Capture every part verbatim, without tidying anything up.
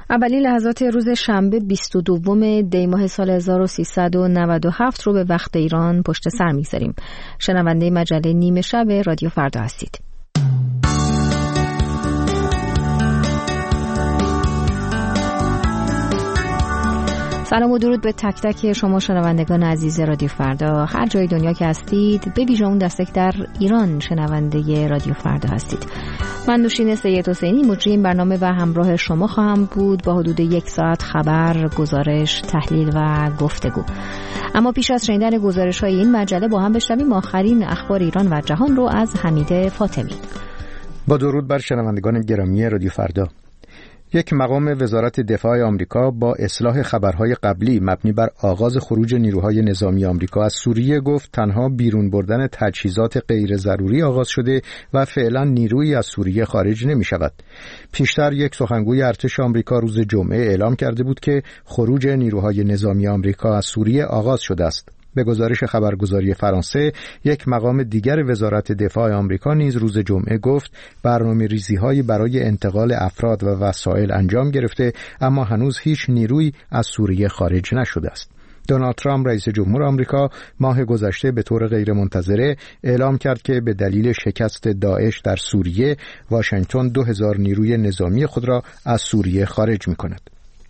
اولین لحظات روز شنبه بیست و دوم دی ماه سال هزار و سیصد و نود و هفت رو به وقت ایران پشت سر می‌گذاریم. شنونده مجله نیمه شب رادیو فردا هستید. سلام و درود به تک تک شما شنوندگان عزیز رادیو فردا، هر جای دنیا که هستید، به ویژه اون دسته که در ایران شنونده رادیو فردا هستید. من نوشین سید حسینی مجری این برنامه و همراه شما خواهم بود با حدود یک ساعت خبر، گزارش، تحلیل و گفتگو. اما پیش از شنیدن گزارش های این مجله با هم بشنویم آخرین اخبار ایران و جهان رو از حمید فاطمی. با درود بر شنوندگان گرامی رادیو فردا. یک مقام وزارت دفاع آمریکا با اصلاح خبرهای قبلی مبنی بر آغاز خروج نیروهای نظامی آمریکا از سوریه گفت تنها بیرون بردن تجهیزات غیر ضروری آغاز شده و فعلا نیرویی از سوریه خارج نمی شود. پیشتر یک سخنگوی ارتش آمریکا روز جمعه اعلام کرده بود که خروج نیروهای نظامی آمریکا از سوریه آغاز شده است. به گزارش خبرگزاری فرانسه، یک مقام دیگر وزارت دفاع آمریکا نیز روز جمعه گفت برنامه‌ریزی‌هایی برای انتقال افراد و وسایل انجام گرفته، اما هنوز هیچ نیرویی از سوریه خارج نشده است. دونالد ترامپ رئیس جمهور آمریکا ماه گذشته به طور غیرمنتظره اعلام کرد که به دلیل شکست داعش در سوریه، واشنگتن دو هزار نیروی نظامی خود را از سوریه خارج می‌کند.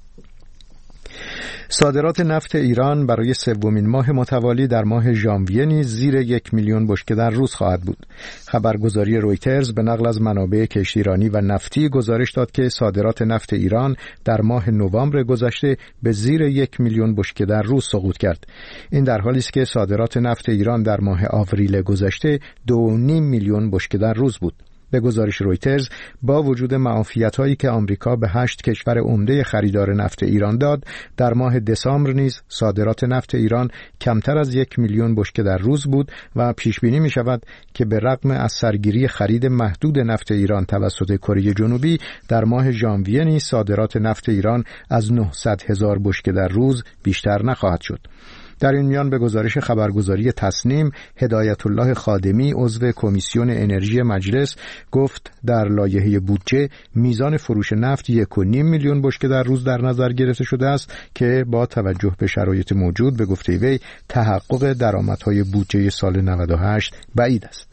صادرات نفت ایران برای سومین ماه متوالی در ماه ژانویه نیز زیر یک میلیون بشکه در روز خواهد بود. خبرگزاری رویترز به نقل از منابع کشتیرانی و نفتی گزارش داد که صادرات نفت ایران در ماه نوامبر گذشته به زیر یک میلیون بشکه در روز سقوط کرد. این در حالی است که صادرات نفت ایران در ماه آوریل گذشته دو و نیم میلیون بشکه در روز بود. به گزارش رویترز، با وجود معافیت‌هایی که آمریکا به هشت کشور عمده خریدار نفت ایران داد، در ماه دسامبر نیز صادرات نفت ایران کمتر از یک میلیون بشکه در روز بود و پیش بینی می شود که به رغم از سرگیری خرید محدود نفت ایران توسط کره جنوبی، در ماه ژانویه نیز صادرات نفت ایران از نهصد هزار بشکه در روز بیشتر نخواهد شد. در این میان به گزارش خبرگزاری تصنیم، هدایت الله خادمی عضو کمیسیون انرژی مجلس گفت در لایحه بودجه میزان فروش نفت یک و نیم میلیون بشکه در روز در نظر گرفته شده است که با توجه به شرایط موجود به گفته وی تحقق درآمدهای بودجه سال نود و هشت بعید است.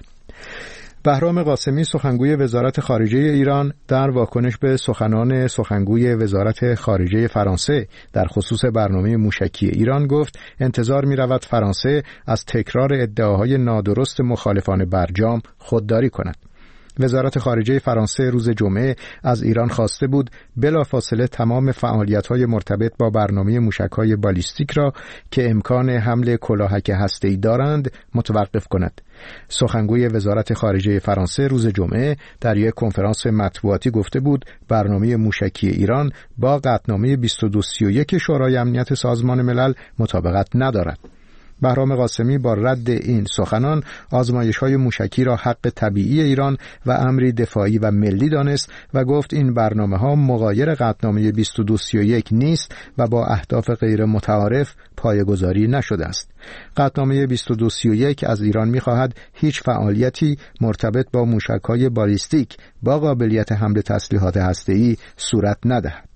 بهرام قاسمی سخنگوی وزارت خارجه ایران در واکنش به سخنان سخنگوی وزارت خارجه فرانسه در خصوص برنامه موشکی ایران گفت انتظار می رود فرانسه از تکرار ادعاهای نادرست مخالفان برجام خودداری کند. وزارت خارجه فرانسه روز جمعه از ایران خواسته بود بلافاصله تمام فعالیت‌های مرتبط با برنامه موشک‌های بالیستیک را که امکان حمل کلاهک هسته‌ای دارند متوقف کند. سخنگوی وزارت خارجه فرانسه روز جمعه در یک کنفرانس مطبوعاتی گفته بود برنامه موشکی ایران با قطعنامه بیست و دو سی و یک شورای امنیت سازمان ملل مطابقت ندارد. بهرام قاسمی با رد این سخنان آزمایش‌های موشکی را حق طبیعی ایران و امری دفاعی و ملی دانست و گفت این برنامه‌ها مغایر قطعنامه بیست و دو سی و یک نیست و با اهداف غیر متعارف پایه‌گذاری نشده است. قطعنامه بیست و دو سی و یک از ایران می‌خواهد هیچ فعالیتی مرتبط با موشک‌های بالیستیک با قابلیت حمل تسلیحات هسته‌ای صورت ندهد.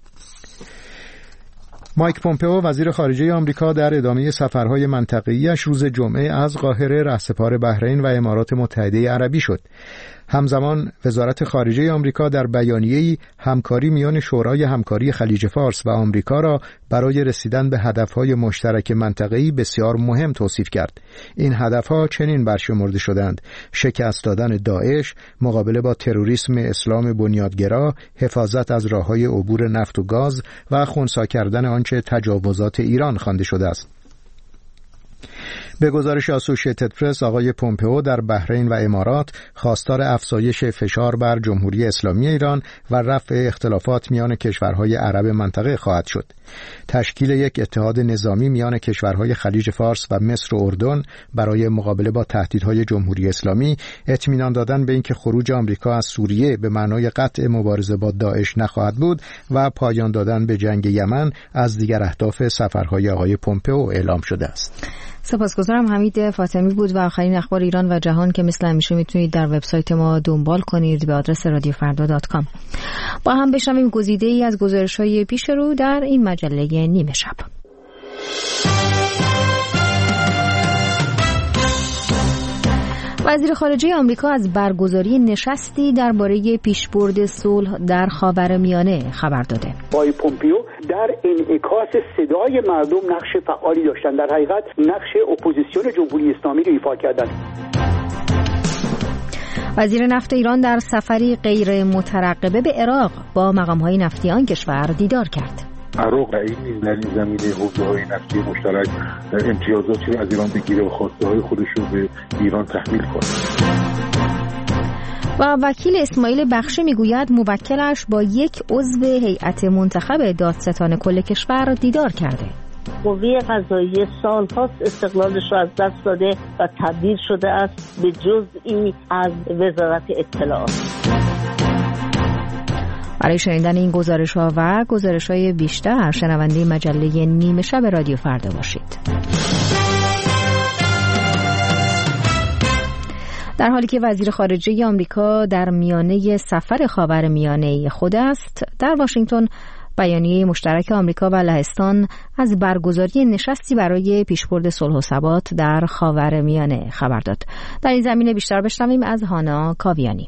مایک پومپئو وزیر خارجه آمریکا در ادامه سفرهای منطقه‌ایش روز جمعه از قاهره رهسپار بحرین و امارات متحده عربی شد. همزمان وزارت خارجه آمریکا در بیانیه‌ای همکاری میان شورای همکاری خلیج فارس و آمریکا را برای رسیدن به هدفهای مشترک منطقه‌ای بسیار مهم توصیف کرد. این هدفها چنین برشمرده شدند: شکست دادن داعش، مقابله با تروریسم اسلام بنیادگرا، حفاظت از راههای عبور نفت و گاز و خنثی کردن آنچه تجاوزات ایران خوانده شده است. به گزارش اسوسییتد پرس، آقای پومپئو در بحرین و امارات خواستار افزایش فشار بر جمهوری اسلامی ایران و رفع اختلافات میان کشورهای عرب منطقه خواهد شد. تشکیل یک اتحاد نظامی میان کشورهای خلیج فارس و مصر و اردن برای مقابله با تهدیدهای جمهوری اسلامی، اطمینان دادن به اینکه خروج آمریکا از سوریه به معنای قطع مبارزه با داعش نخواهد بود و پایان دادن به جنگ یمن از دیگر اهداف سفرهای آقای پومپئو اعلام شده است. سپاسگزارم. امیدوارم حمید فاطمی بود و آخرین اخبار ایران و جهان که مثل همیشه میتونید در وبسایت ما دنبال کنید به آدرس رادیو فردا دات کام. با هم بشنویم گزیده‌ای از گزارش‌های پیش رو در این مجله نیمه شب. وزیر خارجه آمریکا از برگزاری نشستی درباره پیشبرد صلح در خاورمیانه خبر داده. آقای پومپیو در انعکاس صدای مردم نقش فعالی داشتن، در حقیقت نقش اپوزیسیون جمهوری اسلامی رو ایفا کردن. وزیر نفت ایران در سفری غیر مترقبه به عراق با مقام‌های نفتی آن کشور دیدار کرد. عراق این در این زمینه حوزه‌های نفتی مشترک امتیازاتی از ایران بگیره و خواسته‌های خودش رو به ایران تحمیل کنه. و وکیل اسماعیل بخشی میگوید موکلش با یک عضو هیئت منتخب دادستان کل کشور دیدار کرده. قوه قضاییه سال‌هاست استقلالش را از دست داده و تبدیل شده است به جزئی از وزارت اطلاعات. برای شنیدن این گزارش‌ها و گزارش‌های بیشتر شنونده مجله نیمه شب رادیو فردا باشید. در حالی که وزیر خارجه آمریکا در میانه سفر خاورمیانه خود است، در واشنگتن بیانیه مشترک آمریکا و لهستان از برگزاری نشستی برای پیشبرد صلح و ثبات در خاورمیانه خبر داد. در این زمینه بیشتر بشنویم از هانا کاویانی.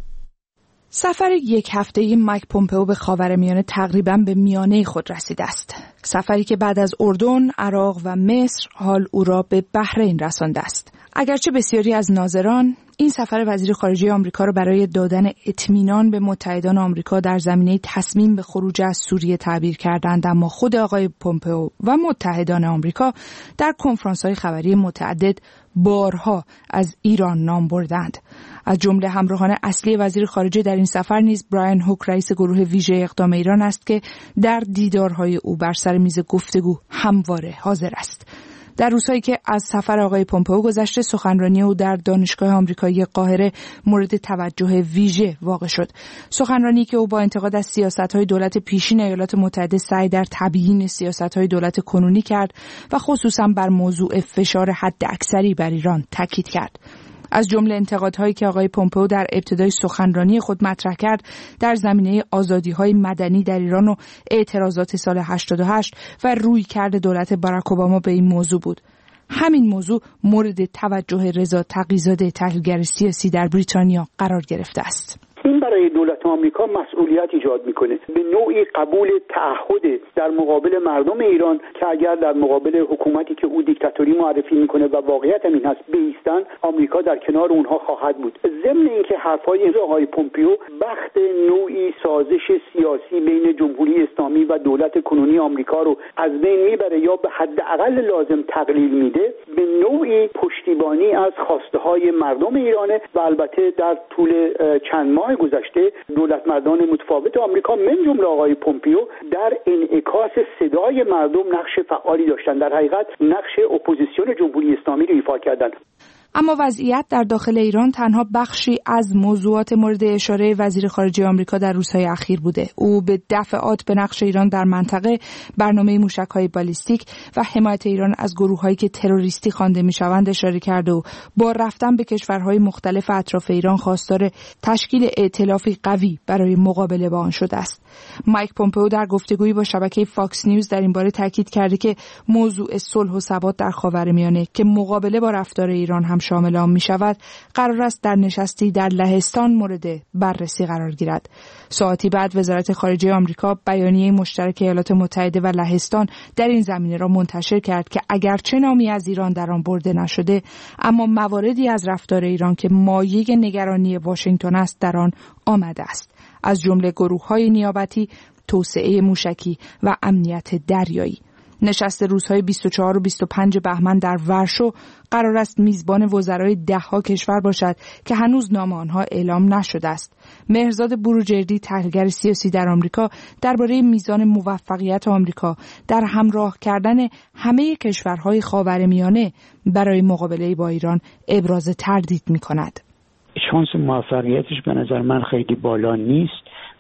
سفر یک هفته‌ای مایک پومپئو به خاورمیانه تقریباً به میانه خود رسیده است. سفری که بعد از اردن، عراق و مصر حال او را به بحرین رسانده است. اگرچه بسیاری از ناظران این سفر وزیر خارجه آمریکا را برای دادن اطمینان به متحدان آمریکا در زمینه تصمیم به خروج از سوریه تعبیر کردند، اما خود آقای پومپئو و متحدان آمریکا در کنفرانس‌های خبری متعدد بارها از ایران نام بردند. از جمله همراهان اصلی وزیر خارجه در این سفر نیز برایان هوک رئیس گروه ویژه اقدام ایران است که در دیدارهای او بر سر میز گفتگو همواره حاضر است. در روزهایی که از سفر آقای پومپئو گذشته، سخنرانی او در دانشگاه آمریکایی قاهره مورد توجه ویژه واقع شد. سخنرانی که او با انتقاد از سیاست‌های دولت پیشین ایالات متحده سعی در تبیین سیاست‌های دولت کنونی کرد و خصوصا بر موضوع فشار حداکثری بر ایران تاکید کرد. از جمله انتقادهایی که آقای پومپئو در ابتدای سخنرانی خود مطرح کرد در زمینه آزادی‌های مدنی در ایران و اعتراضات سال هشتاد و هشت و رویکرد دولت باراک اوباما به این موضوع بود. همین موضوع مورد توجه رضا تقی‌زاده، تحلیلگر سیاسی در بریتانیا قرار گرفته است. این برای دولت آمریکا مسئولیت ایجاد میکنه، به نوعی قبول تعهد در مقابل مردم ایران که اگر در مقابل حکومتی که او دیکتاتوری معرفی میکنه و واقعیت هم این هست بیستن، آمریکا در کنار اونها خواهد بود. ضمن اینکه حرفای آقای پومپئو بخت نوعی سازش سیاسی بین جمهوری اسلامی و دولت کنونی آمریکا رو از بین میبره یا به حداقل لازم تقلیل میده، به نوعی پشتیبانی از خواسته های مردم ایرانه و البته در طول چند ماه گذشته دولت مردان متفاوت آمریکا من جمله آقای پومپئو در انعکاس صدای مردم نقش فعالی داشتن، در حقیقت نقش اپوزیسیون جمهوری اسلامی رو ایفا کردن. اما وضعیت در داخل ایران تنها بخشی از موضوعات مورد اشاره وزیر خارجه آمریکا در روزهای اخیر بوده. او به دفعات به نقش ایران در منطقه، برنامه موشک‌های بالیستیک و حمایت ایران از گروه‌هایی که تروریستی خوانده می‌شوند اشاره کرده و با رفتن به کشورهای مختلف اطراف ایران خواستار تشکیل ائتلافی قوی برای مقابله با آن شده است. مایک پومپئو در گفتگویی با شبکه فاکس نیوز در این باره تاکید کرده که موضوع صلح و ثبات در خاورمیانه که مقابله با رفتار ایران هم شامل آن می شود، قرار است در نشستی در لهستان مورد بررسی قرار گیرد. ساعتی بعد وزارت خارجه آمریکا بیانیه مشترک ایالات متحده و لهستان در این زمینه را منتشر کرد که اگرچه نامی از ایران در آن برده نشده، اما مواردی از رفتار ایران که مایه نگرانی واشنگتن است در آن آمده است، از جمله گروه‌های نیابتی، توسعه موشکی و امنیت دریایی. نشست روزهای بیست و چهار و بیست و پنج بهمن در ورشو قرار است میزبان وزرای ده‌ها کشور باشد که هنوز نام آنها اعلام نشده است. مهرزاد بروجردی، تحلیلگر سیاسی در آمریکا، درباره میزان موفقیت آمریکا در همراه کردن همه کشورهای خاورمیانه برای مقابله با ایران ابراز تردید می‌کند. شانس موفقیتش به نظر من خیلی بالا نیست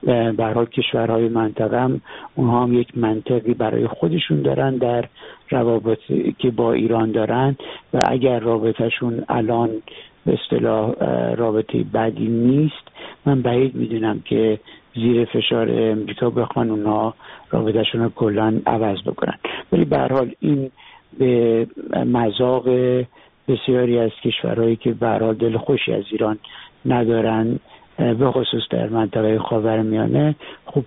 به هر حال کشورهای منطقه هم اونها هم یک منطقی برای خودشون دارن در روابطی که با ایران دارن و اگر رابطهشون الان به اصطلاح رابطه بدی نیست، من بعید میدونم که زیر فشار امریکا بخوان اونها رابطهشون رو کلاً عوض بکنن. ولی به هر حال این به مذاق بسیاری از کشورهایی که به هر حال دل خوشی از ایران ندارن، به خصوص در منطقه خاورمیانه، خب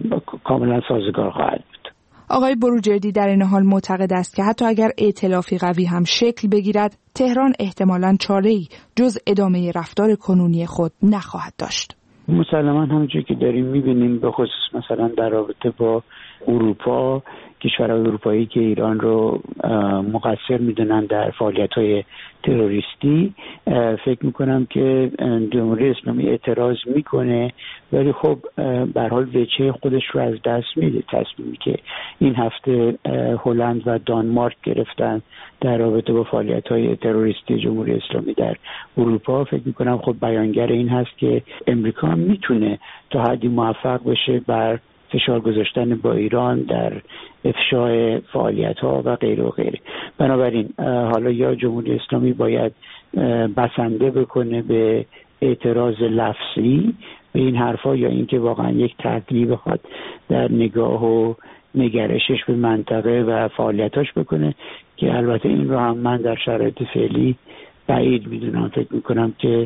کاملا سازگار خواهد بود. آقای بروجردی در این حال معتقد است که حتی اگر ائتلافی قوی هم شکل بگیرد، تهران احتمالاً چاره‌ای جز ادامه رفتار کنونی خود نخواهد داشت. مسلماً همونجوری که داریم می‌بینیم، به خصوص مثلا در رابطه با اروپا، کشورهای اروپایی که ایران رو مقصر میدونن در فعالیت‌های تروریستی، فکر میکنم که جمهوری اسلامی اعتراض میکنه، ولی خب به هر حال وجه خودش رو از دست میده. تصمیمی که این هفته هلند و دانمارک گرفتن در رابطه با فعالیت‌های تروریستی جمهوری اسلامی در اروپا، فکر میکنم خب بیانگر این هست که امریکا هم میتونه تا حدی موفق بشه بر فشار گذاشتن با ایران در افشای فعالیت‌ها و غیره و غیره. بنابراین حالا یا جمهوری اسلامی باید بسنده بکنه به اعتراض لفظی به این حرفا، یا اینکه واقعا یک تعدیلی بخواد در نگاه و نگرشش به منطقه و فعالیتاش بکنه، که البته این رو هم من در شرایط فعلی بعید میدونم. فکر میکنم که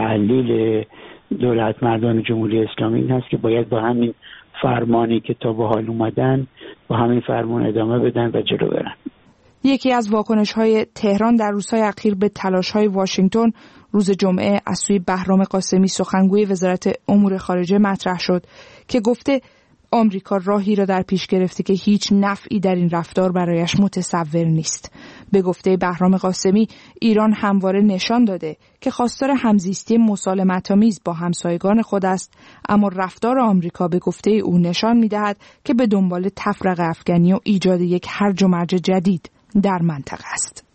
تحلیل دولت مردان جمهوری اسلامی این هست که باید با همین فرمانی که تا به حال اومدن با همین فرمان ادامه بدن و جلو برن. یکی از واکنش‌های تهران در روزهای اخیر به تلاش‌های واشنگتن روز جمعه از سوی بهرام قاسمی، سخنگوی وزارت امور خارجه، مطرح شد که گفته آمریکا راهی را در پیش گرفته که هیچ نفعی در این رفتار برایش متصور نیست. به گفته بهرام قاسمی، ایران همواره نشان داده که خواستار همزیستی مسالمت‌آمیز با همسایگان خود است، اما رفتار آمریکا به گفته او نشان می‌دهد که به دنبال تفرقه افکنی و ایجاد یک هرج و مرج جدید در منطقه است.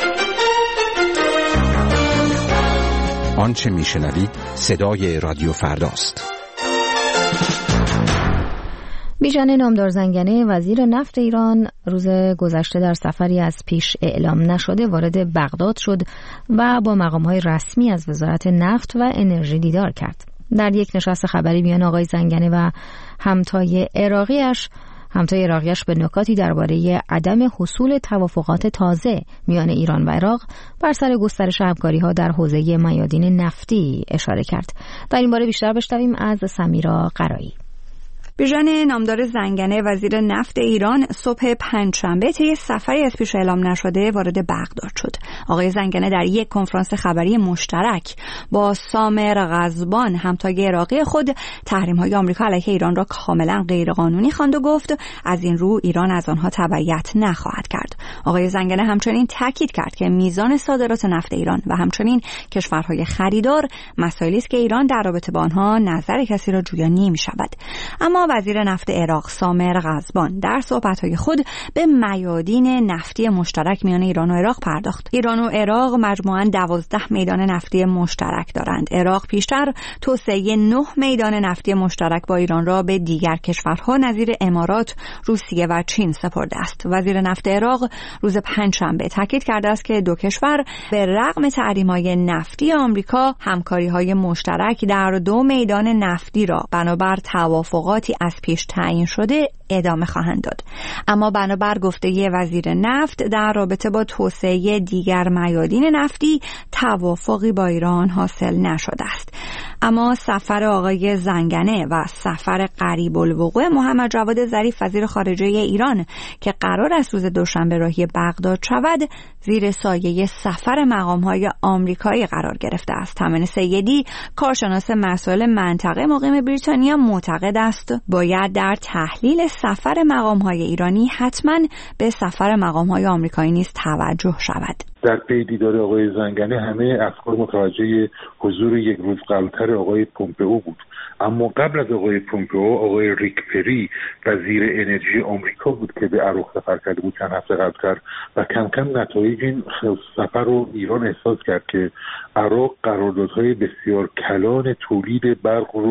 آنچه میشنوید صدای رادیو فرداست. بیژن نامدار زنگنه، وزیر نفت ایران، روز گذشته در سفری از پیش اعلام نشده وارد بغداد شد و با مقام‌های رسمی از وزارت نفت و انرژی دیدار کرد. در یک نشست خبری میان آقای زنگنه و همتای عراقیش همتای عراقیش به نکاتی درباره عدم حصول توافقات تازه میان ایران و عراق بر سر گسترش همکاری‌ها در حوزه میادین نفتی اشاره کرد. در این باره بیشتر بشنویم از سمیرا قرایی. بیژن نامدار زنگنه، وزیر نفت ایران، صبح پنجشنبه طی سفری از پیش اعلام نشده وارد بغداد شد. آقای زنگنه در یک کنفرانس خبری مشترک با سامر غضبان، همتای عراقی خود، تحریم‌های آمریکا علیه ایران را کاملا غیرقانونی خواند و گفت از این رو ایران از آنها تبعیت نخواهد کرد. آقای زنگنه همچنین تاکید کرد که میزان صادرات نفت ایران و همچنین کشورهای خریدار مسائلی است که ایران در رابطه با آنها نظر کسی را جویا نمی‌شود. اما وزیر نفت عراق سامر غضبان در صحبت‌های خود به میادین نفتی مشترک میان ایران و عراق پرداخت. ایران و عراق مجموعاً دوازده میدان نفتی مشترک دارند. عراق پیشتر توسعه نه میدان نفتی مشترک با ایران را به دیگر کشورها نظیر امارات، روسیه و چین سپرده است. وزیر نفت عراق روز پنجشنبه تاکید کرده است که دو کشور به رغم تحریم‌های نفتی آمریکا همکاری‌های مشترک در دو میدان نفتی را بنابر توافقاتی از پیش تعیین شده ادامه خواهند داد. اما بنابر گفته وزیر نفت در رابطه با توسعه دیگر میادین نفتی توافقی با ایران حاصل نشده است. اما سفر آقای زنگنه و سفر قریب الوقوع محمد جواد ظریف وزیر خارجه ایران که قرار است روز دوشنبه راهی بغداد شود، زیر سایه سفر مقام‌های آمریکایی قرار گرفته است. تامین سیدی، کارشناس مسائل منطقه مقیم بریتانیا، معتقد است باید در تحلیل سفر مقام‌های ایرانی حتما به سفر مقام‌های آمریکایی نیز توجه شود. در پی دیدار آقای زنگنه همه افکار متوجه حضور یک روز قبلتر آقای پومپئو بود، اما قبل از آقای پومپئو آقای ریک پری وزیر انرژی آمریکا بود که به عراق سفر کرده بود چند هفته قبلتر و کم کم نتایج این سفر رو ایران احساس کرد که عراق قراردادهای بسیار کلان تولید برق رو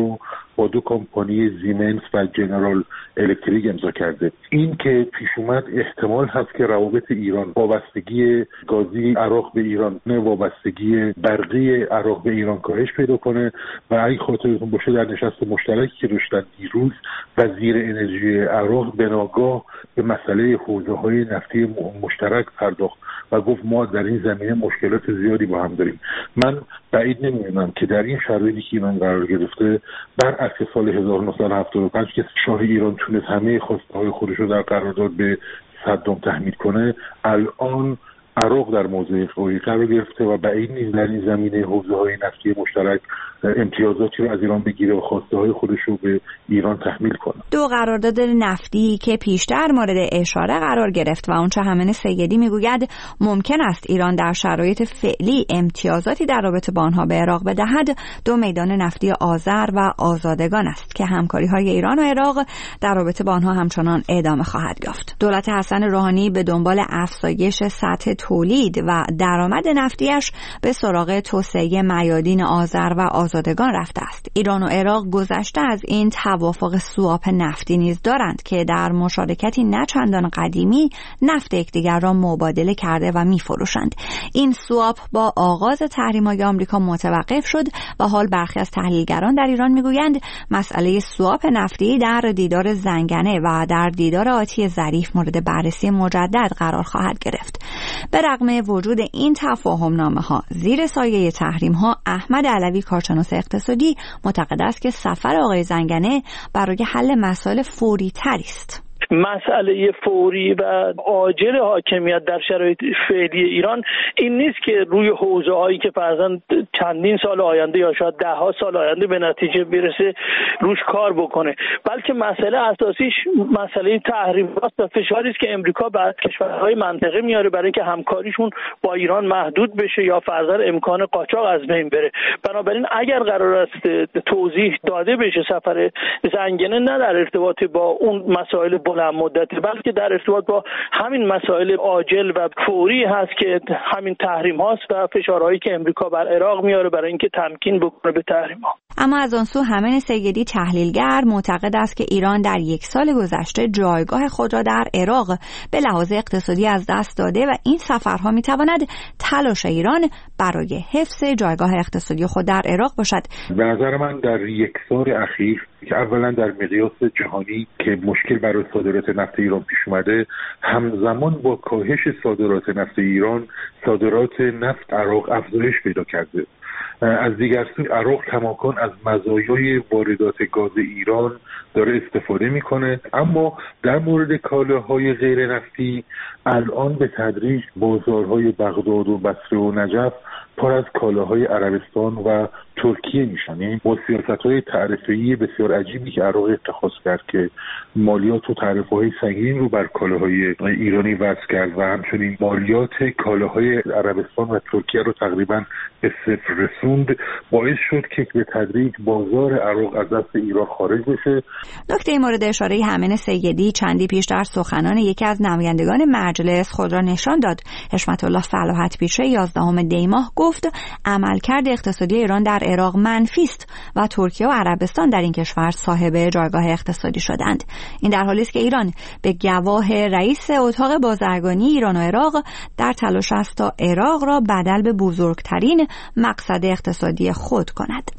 با دو کمپانی زیمنس و جنرال الکتریک امضا کرده. این که پیش اومد احتمال هست که روابط ایران، وابستگی گازی عراق به ایران، نه وابستگی برقی عراق به ایران کاهش پیدا کنه و اگه خاطرتون باشه در نشست مشترکی که داشتن دیروز وزیر انرژی عراق به ناگاه به مسئله حوزه‌های نفتی مشترک پرداخت و گفت ما در این زمینه مشکلات زیادی با هم داریم. من بعید نمی‌دونم که در این شرایطی که ایران قرار گرفته، برعکس سال هزار و نهصد و هفتاد و پنج که شاه ایران تونست همه خواسته‌های خودش رو در قرارداد به صدام تحمیل کنه، الان عراق در موضع فوری قرار گرفته و بعید نیست در این زمینه حوزه‌های نفتی مشترک امتیازاتی رو از ایران بگیره و خواسته‌های خودش رو به ایران تحمیل کنه. دو قرارداد نفتی که پیشتر مورد اشاره قرار گرفت و اونچه همین سیدی میگوید ممکن است ایران در شرایط فعلی امتیازاتی در رابطه با آنها به عراق بدهد، دو میدان نفتی آذر و آزادگان است که همکاری‌های ایران و عراق در رابطه با آنها همچنان ادامه خواهد یافت. دولت حسن روحانی به دنبال افزایش سطح تولید و درآمد نفتیش به سراغ توسعه میادین آذر و آزادگان رفته است. ایران و عراق گذشته از این توافق سواپ نفتی نیز دارند که در مشارکتی نه چندان قدیمی نفت یکدیگر را مبادله کرده و می‌فروشند. این سواپ با آغاز تحریم‌های آمریکا متوقف شد و حال برخی از تحلیلگران در ایران می‌گویند مسئله سواپ نفتی در دیدار زنگنه و در دیدار آتی ظریف مورد بررسی مجدد قرار خواهد گرفت. به رغم وجود این تفاهم‌نامه‌ها زیر سایه تحریم‌ها، احمد علوی کارشناس اقتصادی معتقد است که سفر آقای زنگنه برای حل مسائل فوری تری است. مسئله فوری و عاجل حاکمیت در شرایط فعلی ایران این نیست که روی حوزه هایی که فرضاً چندین سال آینده یا شاید ده ها سال آینده به نتیجه برسه روش کار بکنه، بلکه مسئله اساسیش مسئله تحریمات و فشاری است که امریکا بر کشورهای منطقه میاره برای اینکه همکاریشون با ایران محدود بشه یا فرضاً امکان قاچاق از بین بره. بنابراین اگر قرار است توضیح داده بشه سفر زنگنه نه در ارتباط با اون مسائل بلند مدتی بلکه در ارتباط با همین مسائل عاجل و فوری هست که همین تحریم هاست و فشارهایی که امریکا بر عراق میاره برای اینکه تمکین بکنه به تحریم ها. اما از آن سو همین سیدی تحلیلگر معتقد است که ایران در یک سال گذشته جایگاه خود را در عراق به لحاظ اقتصادی از دست داده و این سفرها میتواند تلاش ایران برای حفظ جایگاه اقتصادی خود در عراق باشد. به نظر من در یک سال اخیر که اولا در مقیاس جهانی که مشکل برای صادرات نفت ایران پیش اومده، همزمان با کاهش صادرات نفت ایران صادرات نفت عراق افزایش پیدا کرده. از دیگر سو عراق کماکان از مزایای واردات گاز ایران داره استفاده میکنه، اما در مورد کالاهای غیر نفتی الان به تدریج بازارهای بغداد و بصره و نجف پر از کالاهای عربستان و ترکیه میشن. یعنی با سیاست‌های تعرفه‌ای بسیار عجیبی که عراق اتخاذ کرد که مالیات و تعرفه‌های سنگین رو بر کالاهای ایرانی وضع کرد و همچنین مالیات کالاهای عربستان و ترکیه رو تقریباً به صفر رسوند، باعث شد که به تدریج بازار عراق از دست ایران خارج بشه. نکته مورد اشاره همین سیدی چندی پیش در سخنان یکی از نمایندگان مجلس خود را نشان داد. حشمت الله فلاحت پیشه یازدهم دی ماه گفت عملکرد اقتصادی ایران در عراق منفی است و ترکیه و عربستان در این کشور صاحب جایگاه اقتصادی شدند. این در حالی است که ایران به گواه رئیس اتاق بازرگانی ایران و عراق در تلاش است تا عراق را بدل به بزرگترین مقصد اقتصادی خود کند.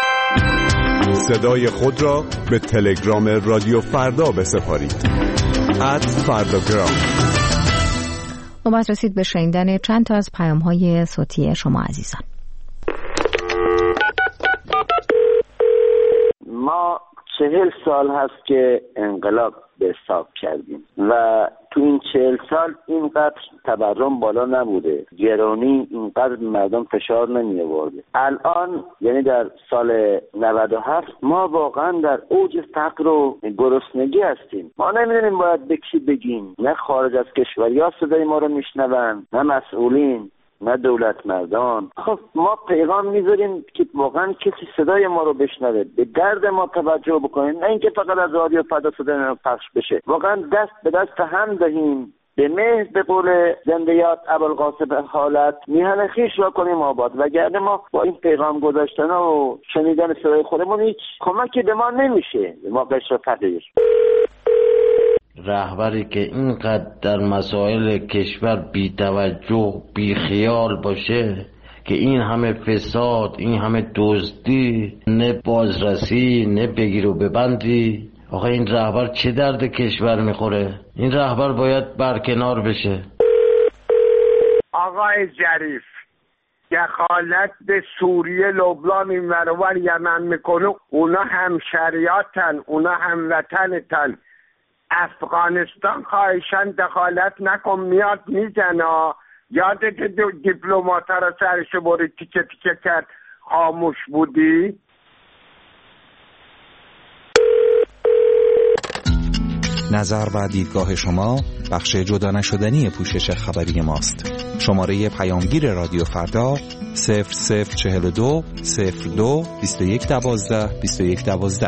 صدای خود را به تلگرام رادیو فردا بسپارید. ات فرداگرام. نوبت رسید به شنیدن چند تا از پیام‌های صوتی شما عزیزان. ما چهل سال هست که انقلاب به حساب کردیم و تو این چهل سال اینقدر تورم بالا نبوده، گرانی اینقدر مردم فشار نمی آورده. الان یعنی در سال نود و هفت ما واقعا در اوج فقر و گرسنگی هستیم. ما نمیدونیم باید به کی بگیم، نه خارج از کشوریا صدای ما رو میشنون، نه مسئولین، نه دولت مردان. خب ما پیغام میذاریم که واقعا کسی صدای ما رو بشنوه، به درد ما توجه بکنه، نه اینکه فقط از رادیو فردا صدای ما پخش بشه. واقعا دست به دست هم دهیم به مهر به قول زنده یاد ابوالقاسم حالت میهن خیش را کنیم آباد، وگرنه ما با این پیغام گذاشتن و شنیدن صدای خودمون هیچ کمکی به ما نمیشه، ما قشر فقیر. رهبری که اینقدر در مسائل کشور بی توجه بی خیال باشه که این همه فساد، این همه دزدی، نه بازرسی نه بگیر و ببندی، آخه این رهبر چه درد کشور میخوره؟ این رهبر باید برکنار بشه. آقای جریف دخالت به سوریه، لبنان، این ورور یمن میکنه، اونا هم شریعتن، اونا هم وطنتن. افغانستان خواهشان دخالت نکن، میاد میزنه. یادت دیپلماتا را سرش باری تیکه تیکه کرد، خاموش بودی؟ نظر و دیدگاه شما بخش جدا نشدنی پوشش خبری ماست. شماره پیامگیر رادیو فردا صفر صفر چهل و دو صفر دو بیست و یک دوازده بیست و یک دوازده.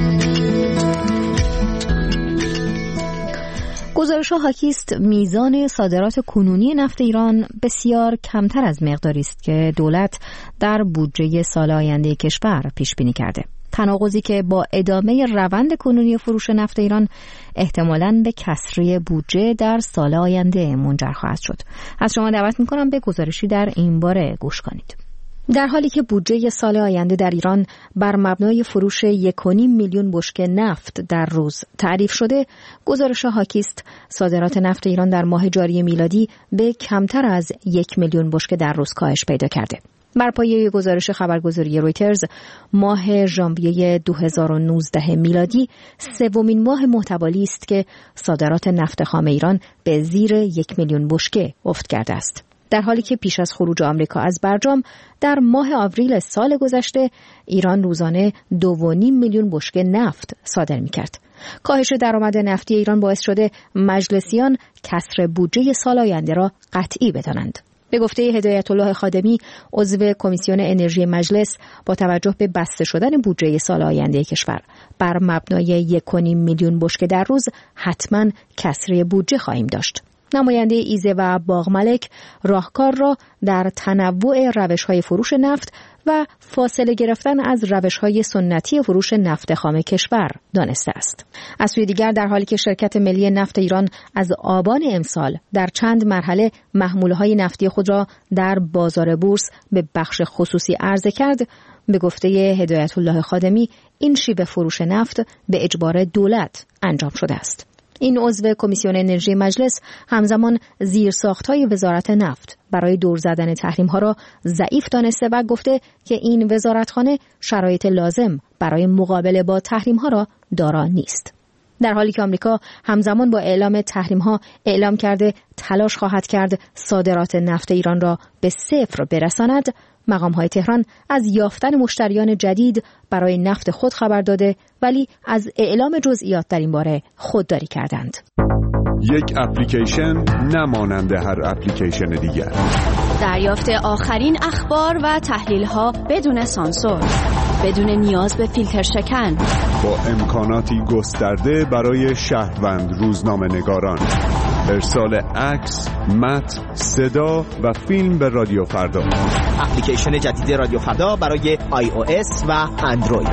گزارش‌ها حاکی است میزان صادرات کنونی نفت ایران بسیار کمتر از مقداری است که دولت در بودجه سال آینده کشور پیش بینی کرده. تناقضی که با ادامه روند کنونی فروش نفت ایران احتمالاً به کسری بودجه در سال آینده منجر خواهد شد. از شما دعوت می‌کنم به گزارشی در این باره گوش کنید. در حالی که بودجه سال آینده در ایران بر مبنای فروش یک و نیم میلیون بشکه نفت در روز تعریف شده، گزارش حاکی است صادرات نفت ایران در ماه جاری میلادی به کمتر از یک میلیون بشکه در روز کاهش پیدا کرده. بر پایه گزارش خبرگزاری رویترز، ماه ژانویه دو هزار و نوزده میلادی سومین ماه متوالی است که صادرات نفت خام ایران به زیر یک میلیون بشکه افت کرده است. در حالی که پیش از خروج آمریکا از برجام در ماه آوریل سال گذشته ایران روزانه دو و نیم میلیون بشکه نفت صادر می‌کرد. کاهش درآمد نفتی ایران باعث شده مجلسیان کسر بودجه سال آینده را قطعی بدانند. به گفته هدایت الله خادمی، عضو کمیسیون انرژی مجلس، با توجه به بسته شدن بودجه سال آینده کشور بر مبنای یک و نیم میلیون بشکه در روز حتما کسری بودجه خواهیم داشت. نماینده ایزه و باغملک راهکار را در تنوع روش‌های فروش نفت و فاصله گرفتن از روش‌های سنتی فروش نفت خام کشور دانسته است. از سوی دیگر در حالی که شرکت ملی نفت ایران از آبان امسال در چند مرحله محموله‌های نفتی خود را در بازار بورس به بخش خصوصی عرضه کرد، به گفته هدایت الله خادمی این شیوه فروش نفت به اجبار دولت انجام شده است. این عضو کمیسیون انرژی مجلس همزمان زیرساخت‌های وزارت نفت برای دور زدن تحریم‌ها را ضعیف دانسته و گفته که این وزارتخانه شرایط لازم برای مقابله با تحریم‌ها را دارا نیست. در حالی که آمریکا همزمان با اعلام تحریم‌ها اعلام کرده تلاش خواهد کرد صادرات نفت ایران را به صفر برساند، مقام‌های تهران از یافتن مشتریان جدید برای نفت خود خبر داده ولی از اعلام جزئیات در این باره خودداری کردند. یک اپلیکیشن نمانند هر اپلیکیشن دیگر. دریافت آخرین اخبار و تحلیل‌ها بدون سانسور، بدون نیاز به فیلتر شکن، با امکاناتی گسترده برای شهروند روزنامه‌نگاران. ارسال عکس، متن، صدا و فیلم به رادیو فردا. اپلیکیشن جدید رادیو فردا برای آی او اس و اندروید.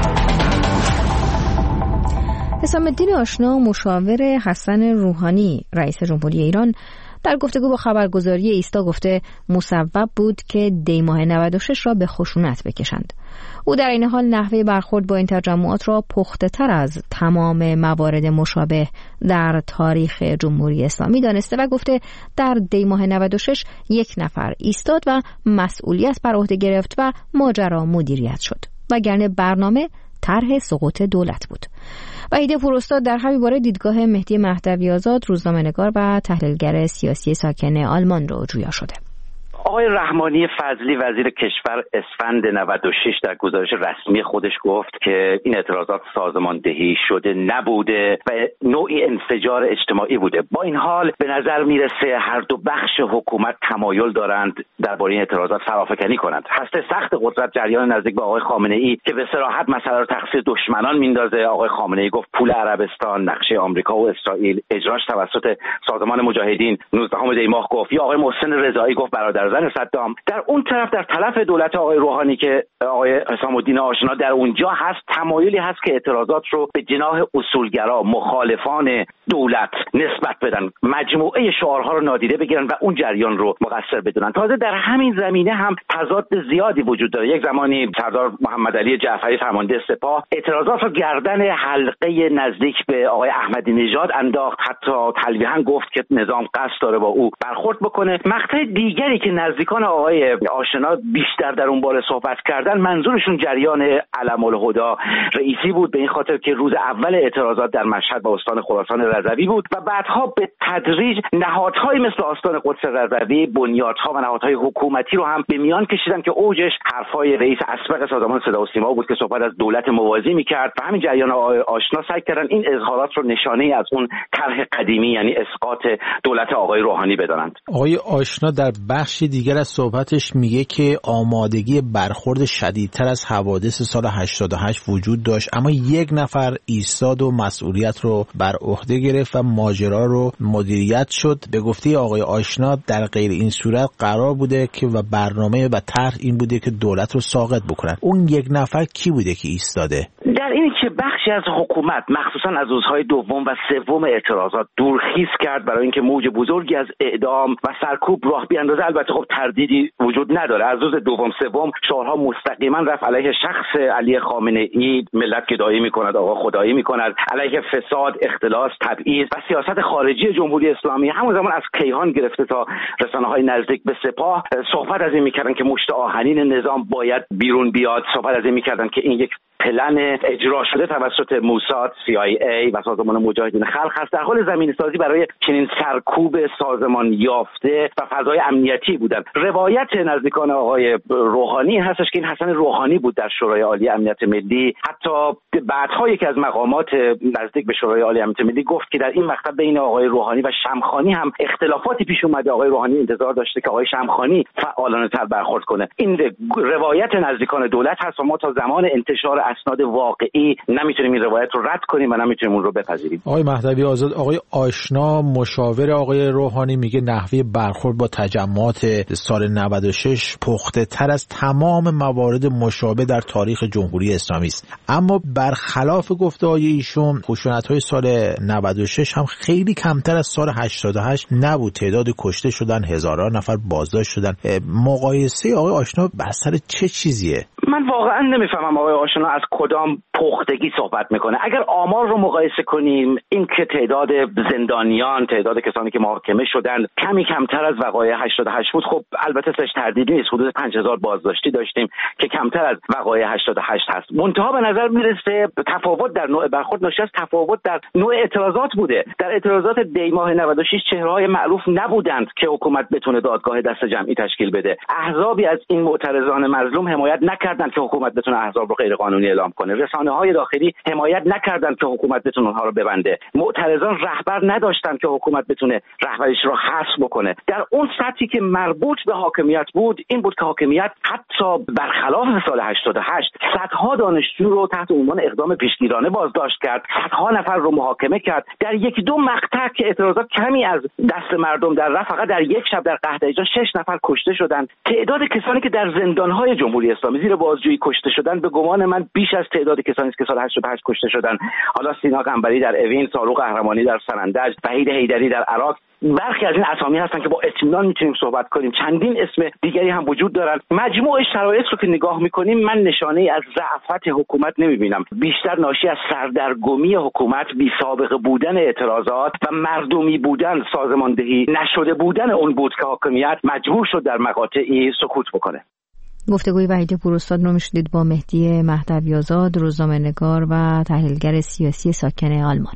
حسام الدین آشنا، مشاور حسن روحانی رئیس جمهوری ایران، در گفتگو با خبرگزاری ایستا گفته مصوب بود که دی ماه نود و شش را به خشونت بکشند. او در این حال نحوه برخورد با این تجمعات را پخته تر از تمام موارد مشابه در تاریخ جمهوری اسلامی دانسته و گفته در دی ماه نود و شش یک نفر ایستاد و مسئولیت بر عهده گرفت و ماجرا مدیریت شد، وگرنه برنامه طرح سقوط دولت بود. وحید پوراستاد در همین باره دیدگاه مهدی مهدوی آزاد، روزنامه‌نگار و تحلیلگر سیاسی ساکن آلمان را جویا شده. آقای رحمانی فضلی وزیر کشور اسفند نود و شش در گزارش رسمی خودش گفت که این اعتراضات سازماندهی شده نبوده و نوعی انفجار اجتماعی بوده. با این حال به نظر میرسه هر دو بخش حکومت تمایل دارند درباره این اعتراضات فرافکنی کنند. هسته سخت قدرت جریان نزدیک به آقای خامنه ای که به صراحت مسئله رو تقصیر دشمنان میندازه. آقای خامنه ای گفت پول عربستان نقشه آمریکا و اسرائیل، اجراش توسط سازمان مجاهدین نوزدهم دی ماه گفت، یا آقای محسن رضایی گفت برادرزن صدام. در اون طرف در طرف دولت آقای روحانی که آقای حسام الدین آشنا در اونجا هست، تمایلی هست که اعتراضات رو به جناح اصولگرا مخالفان دولت نسبت بدن، مجموعه شعارها رو نادیده بگیرن و اون جریان رو مقصر بدونن. تازه در همین زمینه هم تضاد زیادی وجود داره. یک زمانی سردار محمد علی جعفری فرمانده سپاه اعتراضات رو گردن حلقه نزدیک به آقای احمدی نژاد انداخت، حتی تلویحاً گفت که نظام قصد داره با او برخورد بکنه. مقطع دیگری که نزدیکان آقای آشنا بیشتر در اون باره صحبت کردن، منظورشون جریان علم الهدی رئیسی بود، به این خاطر که روز اول اعتراضات در مشهد و استان خراسان رضوی بود و بعدها به تدریج نهادهای مثل آستان قدس رضوی، بنیادها و نهادهای حکومتی رو هم به میان کشیدن که اوجش حرفای رئیس اسبق سازمان صدا و سیما بود که صحبت از دولت موازی میکرد و همین جریان آشنا سعی کردن این اظهارات رو نشانه‌ای از اون طرح قدیمی یعنی اسقاط دولت آقای روحانی بدانند. آقای آشنا در بخش دیگر از صحبتش میگه که آمادگی برخورد شدیدتر از حوادث سال هشتاد و هشت وجود داشت، اما یک نفر ایستاد و مسئولیت رو بر عهده گرفت و ماجرا رو مدیریت شد. به گفته آقای آشنا در غیر این صورت قرار بوده که و برنامه و طرح این بوده که دولت رو ساقط بکنن. اون یک نفر کی بوده که ایستاده؟ در اینی که بخشی از حکومت مخصوصا از روزهای دوم و سوم اعتراضات دورخیز کرد برای اینکه موج بزرگی از اعدام و سرکوب راه بیاندازه. البته خب تردیدی وجود نداره، از روز دوم سوم شعارها مستقیما رفت علیه شخص علی خامنه ای، ملت گدایی میکند آقا خدایی میکند، علیه فساد، اختلاس، تبعیض و سیاست خارجی جمهوری اسلامی. همون زمان از کیهان گرفته تا رسانه‌های نزدیک به سپاه صحبت از این میکردن که مشت آهنین نظام باید بیرون بیاد، صحبت از این میکردن که این یک پلن اجرا شده توسط موساد، سی آی ای و سازمان مجاهدین خلق هست. در حال زمینه‌سازی برای چنین سرکوب سازمان یافته و فضای امنیتی بودن. روایت نزدیکان آقای روحانی هستش که این حسن روحانی بود در شورای عالی امنیت ملی. حتی بعدها یکی از مقامات نزدیک به شورای عالی امنیت ملی گفت که در این مقطع بین آقای روحانی و شمخانی هم اختلافاتی پیش اومده. آقای روحانی انتظار داشته که آقای شمخانی فعالانه‌تر برخورد کنه. این روایت نزدیکان دولت هست و ما تا زمان انتشار اسناد واقعی نمیتونیم این روایت رو رد کنیم و نمیتونیم اون رو بپذیریم. آقای مهدوی آزاد، آقای آشنا مشاور آقای روحانی میگه نحوه برخورد با تجمعات سال نود و شش پخته تر از تمام موارد مشابه در تاریخ جمهوری اسلامی است. اما برخلاف گفته‌های ایشون خشونت‌های سال نود و شش هم خیلی کمتر از سال هشتاد و هشت نبود. تعداد کشته شدن، هزاران نفر بازداشت شدن. مقایسه آقای آشنا بر سر چه چیزیه؟ من واقعا نمیفهمم آقای آشنا از کدام پختگی صحبت میکنه. اگر آمار رو مقایسه کنیم، این که تعداد زندانیان، تعداد کسانی که محاکمه شدن کمی کمتر از وقایع هشتاد و هشت بود، خب البته سش تردیدی نیست. حدود پنج هزار بازداشتی داشتیم که کمتر از وقایع هشتاد و هشت هست. منتها به نظر میرسه تفاوت در نوع برخورد ناشی از تفاوت در نوع اعتراضات بوده. در اعتراضات دی ماه نود و شش چهره‌های معروف نبودند که حکومت بتونه دادگاه دست جمعی تشکیل بده. احزابی از این معترضان مظلوم حمایت نکردند که حکومت بتونه احزاب رو غیر قانونی اعلام کنه. رسانه‌های داخلی حمایت نکردند که حکومت بتونه اونها رو ببنده. معترضان رهبر نداشتند که حکومت بتونه رهبریش رو حذف بکنه. در اون سطحی که مربوط به حاکمیت بود، این بود که حاکمیت حتی برخلاف سال هشتاد و هشت صدها دانشجو رو تحت عنوان اقدام پیشگیرانه بازداشت کرد، صدها نفر رو محاکمه کرد. در یک دو مقطع که اعتراضات کمی از دست مردم در رفت، فقط در یک شب در قحطه‌ایجا شش نفر کشته شدند. تعداد کسانی که در زندان‌های جمهوری اسلامی زیر بازجویی کشته شدند به گمان من بیش از تعداد کسانی است که سال هشتاد و هشت کشته شدند. حالا سینا قنبری در اوین، ساروق قهرمانی در سنندج، وحید حیدری در عراق، برخی از این اسامی هستن که با اطمینان میتونیم صحبت کنیم. چندین اسم دیگری هم وجود دارن. مجموع شرایط رو که نگاه میکنیم، من نشانه از ضعفت حکومت نمیبینم. بیشتر ناشی از سردرگمی حکومت، بی سابقه بودن اعتراضات و مردمی بودن، سازماندهی نشده بودن اون بود که حاکمیت مجبور شد در مقاطعی سکوت بکنه. گفتگوی وحید پوراستاد رو میشنید با مهدی مهدوی آزاد، روزنامه‌نگار و تحلیلگر سیاسی ساکن آلمان.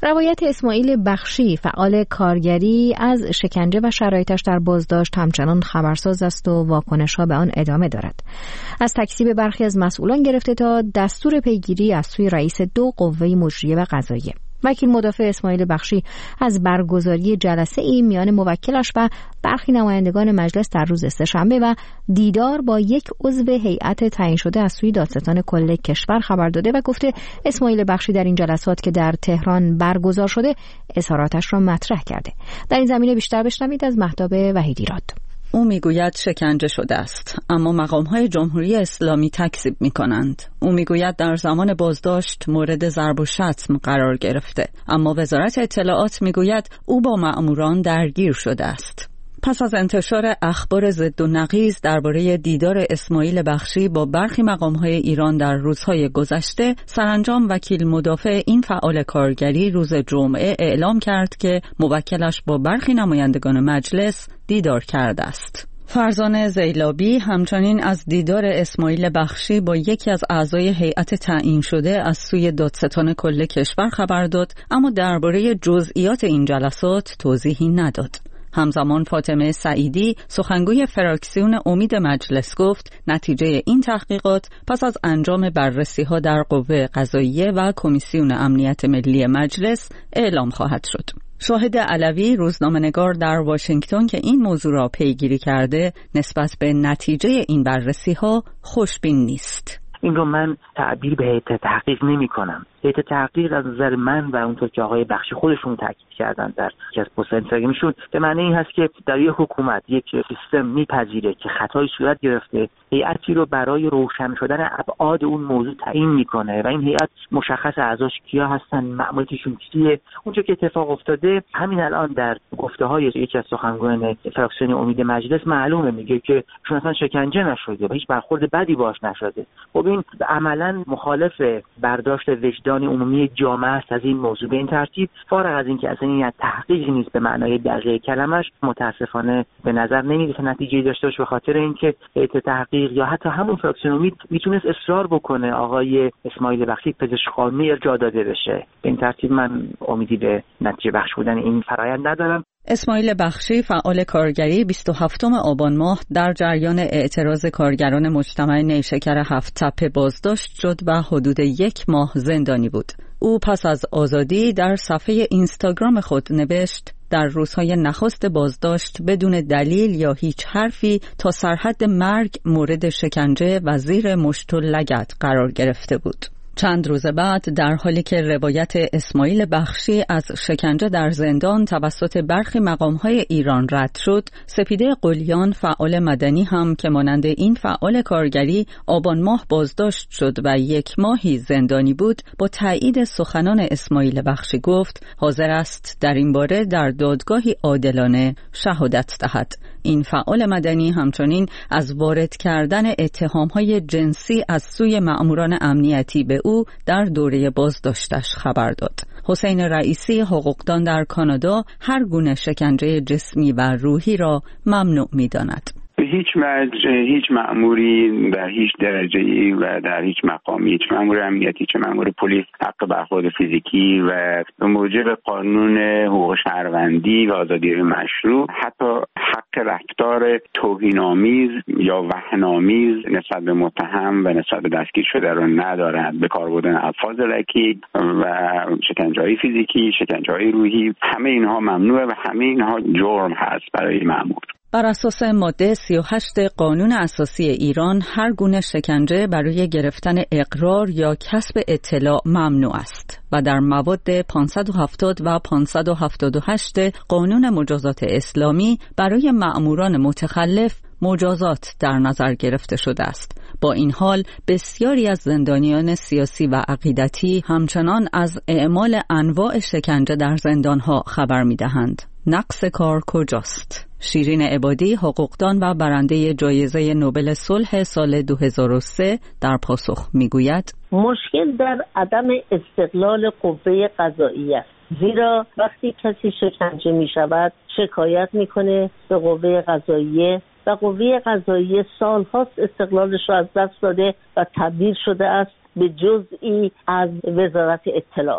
روایت اسماعیل بخشی فعال کارگری از شکنجه و شرایطش در بازداشت همچنان خبرساز است و واکنش‌ها به آن ادامه دارد. از تکذیب برخی از مسئولان گرفته تا دستور پیگیری از سوی رئیس دو قوه مجریه و قضاییه. وکیل مدافع اسماعیل بخشی از برگزاری جلسه ای میان موکلش و برخی نمایندگان مجلس در روز سه‌شنبه و دیدار با یک عضو هیئت تعیین شده از سوی دادستان کل کشور خبر داده و گفته اسماعیل بخشی در این جلسات که در تهران برگزار شده اظهاراتش را مطرح کرده. در این زمینه بیشتر بشنوید از مهتاب وحیدیراد. او میگوید شکنجه شده است، اما مقام‌های جمهوری اسلامی تکذیب می‌کنند. او میگوید در زمان بازداشت مورد ضرب و شتم قرار گرفته، اما وزارت اطلاعات میگوید او با مأموران درگیر شده است. پس از انتشار اخبار ضد و نقیض درباره دیدار اسماعیل بخشی با برخی مقام‌های ایران در روزهای گذشته، سرانجام وکیل مدافع این فعال کارگری روز جمعه اعلام کرد که موکلش با برخی نمایندگان مجلس دیدار کرده است. فرزانه زیلابی همچنین از دیدار اسماعیل بخشی با یکی از اعضای هیئت تعیین شده از سوی دادستان کل کشور خبر داد، اما درباره جزئیات این جلسات توضیحی نداد. همزمان فاطمه سعیدی سخنگوی فراکسیون امید مجلس گفت نتیجه این تحقیقات پس از انجام بررسی‌ها در قوه قضاییه و کمیسیون امنیت ملی مجلس اعلام خواهد شد. شاهد علوی روزنامه‌نگار در واشنگتن که این موضوع را پیگیری کرده نسبت به نتیجه این بررسی‌ها خوشبین نیست. این رو من تعبیر به هیئت تحقیق نمی کنم. هیئت تحقیق از نظر من و اونطور که آقای بخشی خودشون تاکید کردن در یکی از پست اینستاگرامشون به معنی این هست که در یک حکومت یک سیستم میپذیره که خطایی صورت گرفته، هیئتی رو برای روشن شدن ابعاد اون موضوع تعیین میکنه و این هیئت مشخص اعضاش کیا هستن، مأموریتشون چیه. اونجا که اتفاق افتاده همین الان در گفته‌های یکی از سخنگویان فراکسیون امید مجلس معلومه، میگه که چون اصلا شکنجه نشده و هیچ برخورد بدی باش نشده. خب این عملاً مخالف برداشت وجدان عمومی جامعه است از این موضوع. به این ترتیب فارغ از اینکه اصلا این تحقیق نیست به معنای دقیق کلمش، متاسفانه به نظر نمیاد نتیجه داشته باشه، به خاطر اینکه هیئت تحقیق یا حتی همون فراکسیون امید میتونست اصرار بکنه آقای اسماعیل بخشی پزشک قانونی ارجاع داده بشه. به این ترتیب من امیدی به نتیجه بخش بودن این فرآیند ندارم. اسماعیل بخشی فعال کارگری بیست و هفتم آبان ماه در جریان اعتراض کارگران مجتمع نیشکر هفت تپه بازداشت شد و حدود یک ماه زندانی بود. او پس از آزادی در صفحه اینستاگرام خود نوشت در روزهای نخست بازداشت بدون دلیل یا هیچ حرفی تا سرحد مرگ مورد شکنجه و زیر مشت و لگد قرار گرفته بود. چند روز بعد در حالی که روایت اسماعیل بخشی از شکنجه در زندان توسط برخی مقام‌های ایران رد شد، سپیده قلیان فعال مدنی هم که مانند این فعال کارگری آبان ماه بازداشت شد و یک ماهی زندانی بود، با تایید سخنان اسماعیل بخشی گفت حاضر است در این باره در دادگاهی عادلانه شهادت دهد. این فعال مدنی همچنین از وارد کردن اتهام‌های جنسی از سوی مأموران امنیتی به او در دوره بازداشتش خبر داد. حسین رئیسی حقوقدان در کانادا هر گونه شکنجه جسمی و روحی را ممنوع می‌داند. به هیچ وجه هیچ مأموری در هیچ درجه‌ای و در هیچ مقامی، هیچ مأمور امنیتی چه مأمور پلیس حق برخورد فیزیکی و به موجب قانون حقوق شهروندی و آزادی مشروع حتی حق رفتار توهین‌آمیز یا وهن‌آمیز نسبت به متهم و نسبت به دستگیر شده را ندارد. به کار بردن الفاظ رکیک و شکنجه‌های فیزیکی، شکنجه‌های روحی، همه اینها ممنوعه و همه اینها جرم هست برای مأمور. بر اساس ماده سی و هشت قانون اساسی ایران هر گونه شکنجه برای گرفتن اقرار یا کسب اطلاع ممنوع است و در مواد پانصد و هفتاد و پانصد و هفتاد و هشت قانون مجازات اسلامی برای مأموران متخلف مجازات در نظر گرفته شده است. با این حال بسیاری از زندانیان سیاسی و عقیدتی همچنان از اعمال انواع شکنجه در زندانها خبر می‌دهند. نقص کار کجاست؟ شیرین عبادی حقوقدان و برنده جایزه نوبل صلح سال دو هزار و سه در پاسخ میگوید مشکل در عدم استقلال قوه قضاییه است، زیرا وقتی کسی شکنجه می شود شکایت میکنه به قوه قضاییه و قوه قضاییه سالهاست استقلالش را از دست داده و تبدیل شده است به جزئی از وزارت اطلاعات.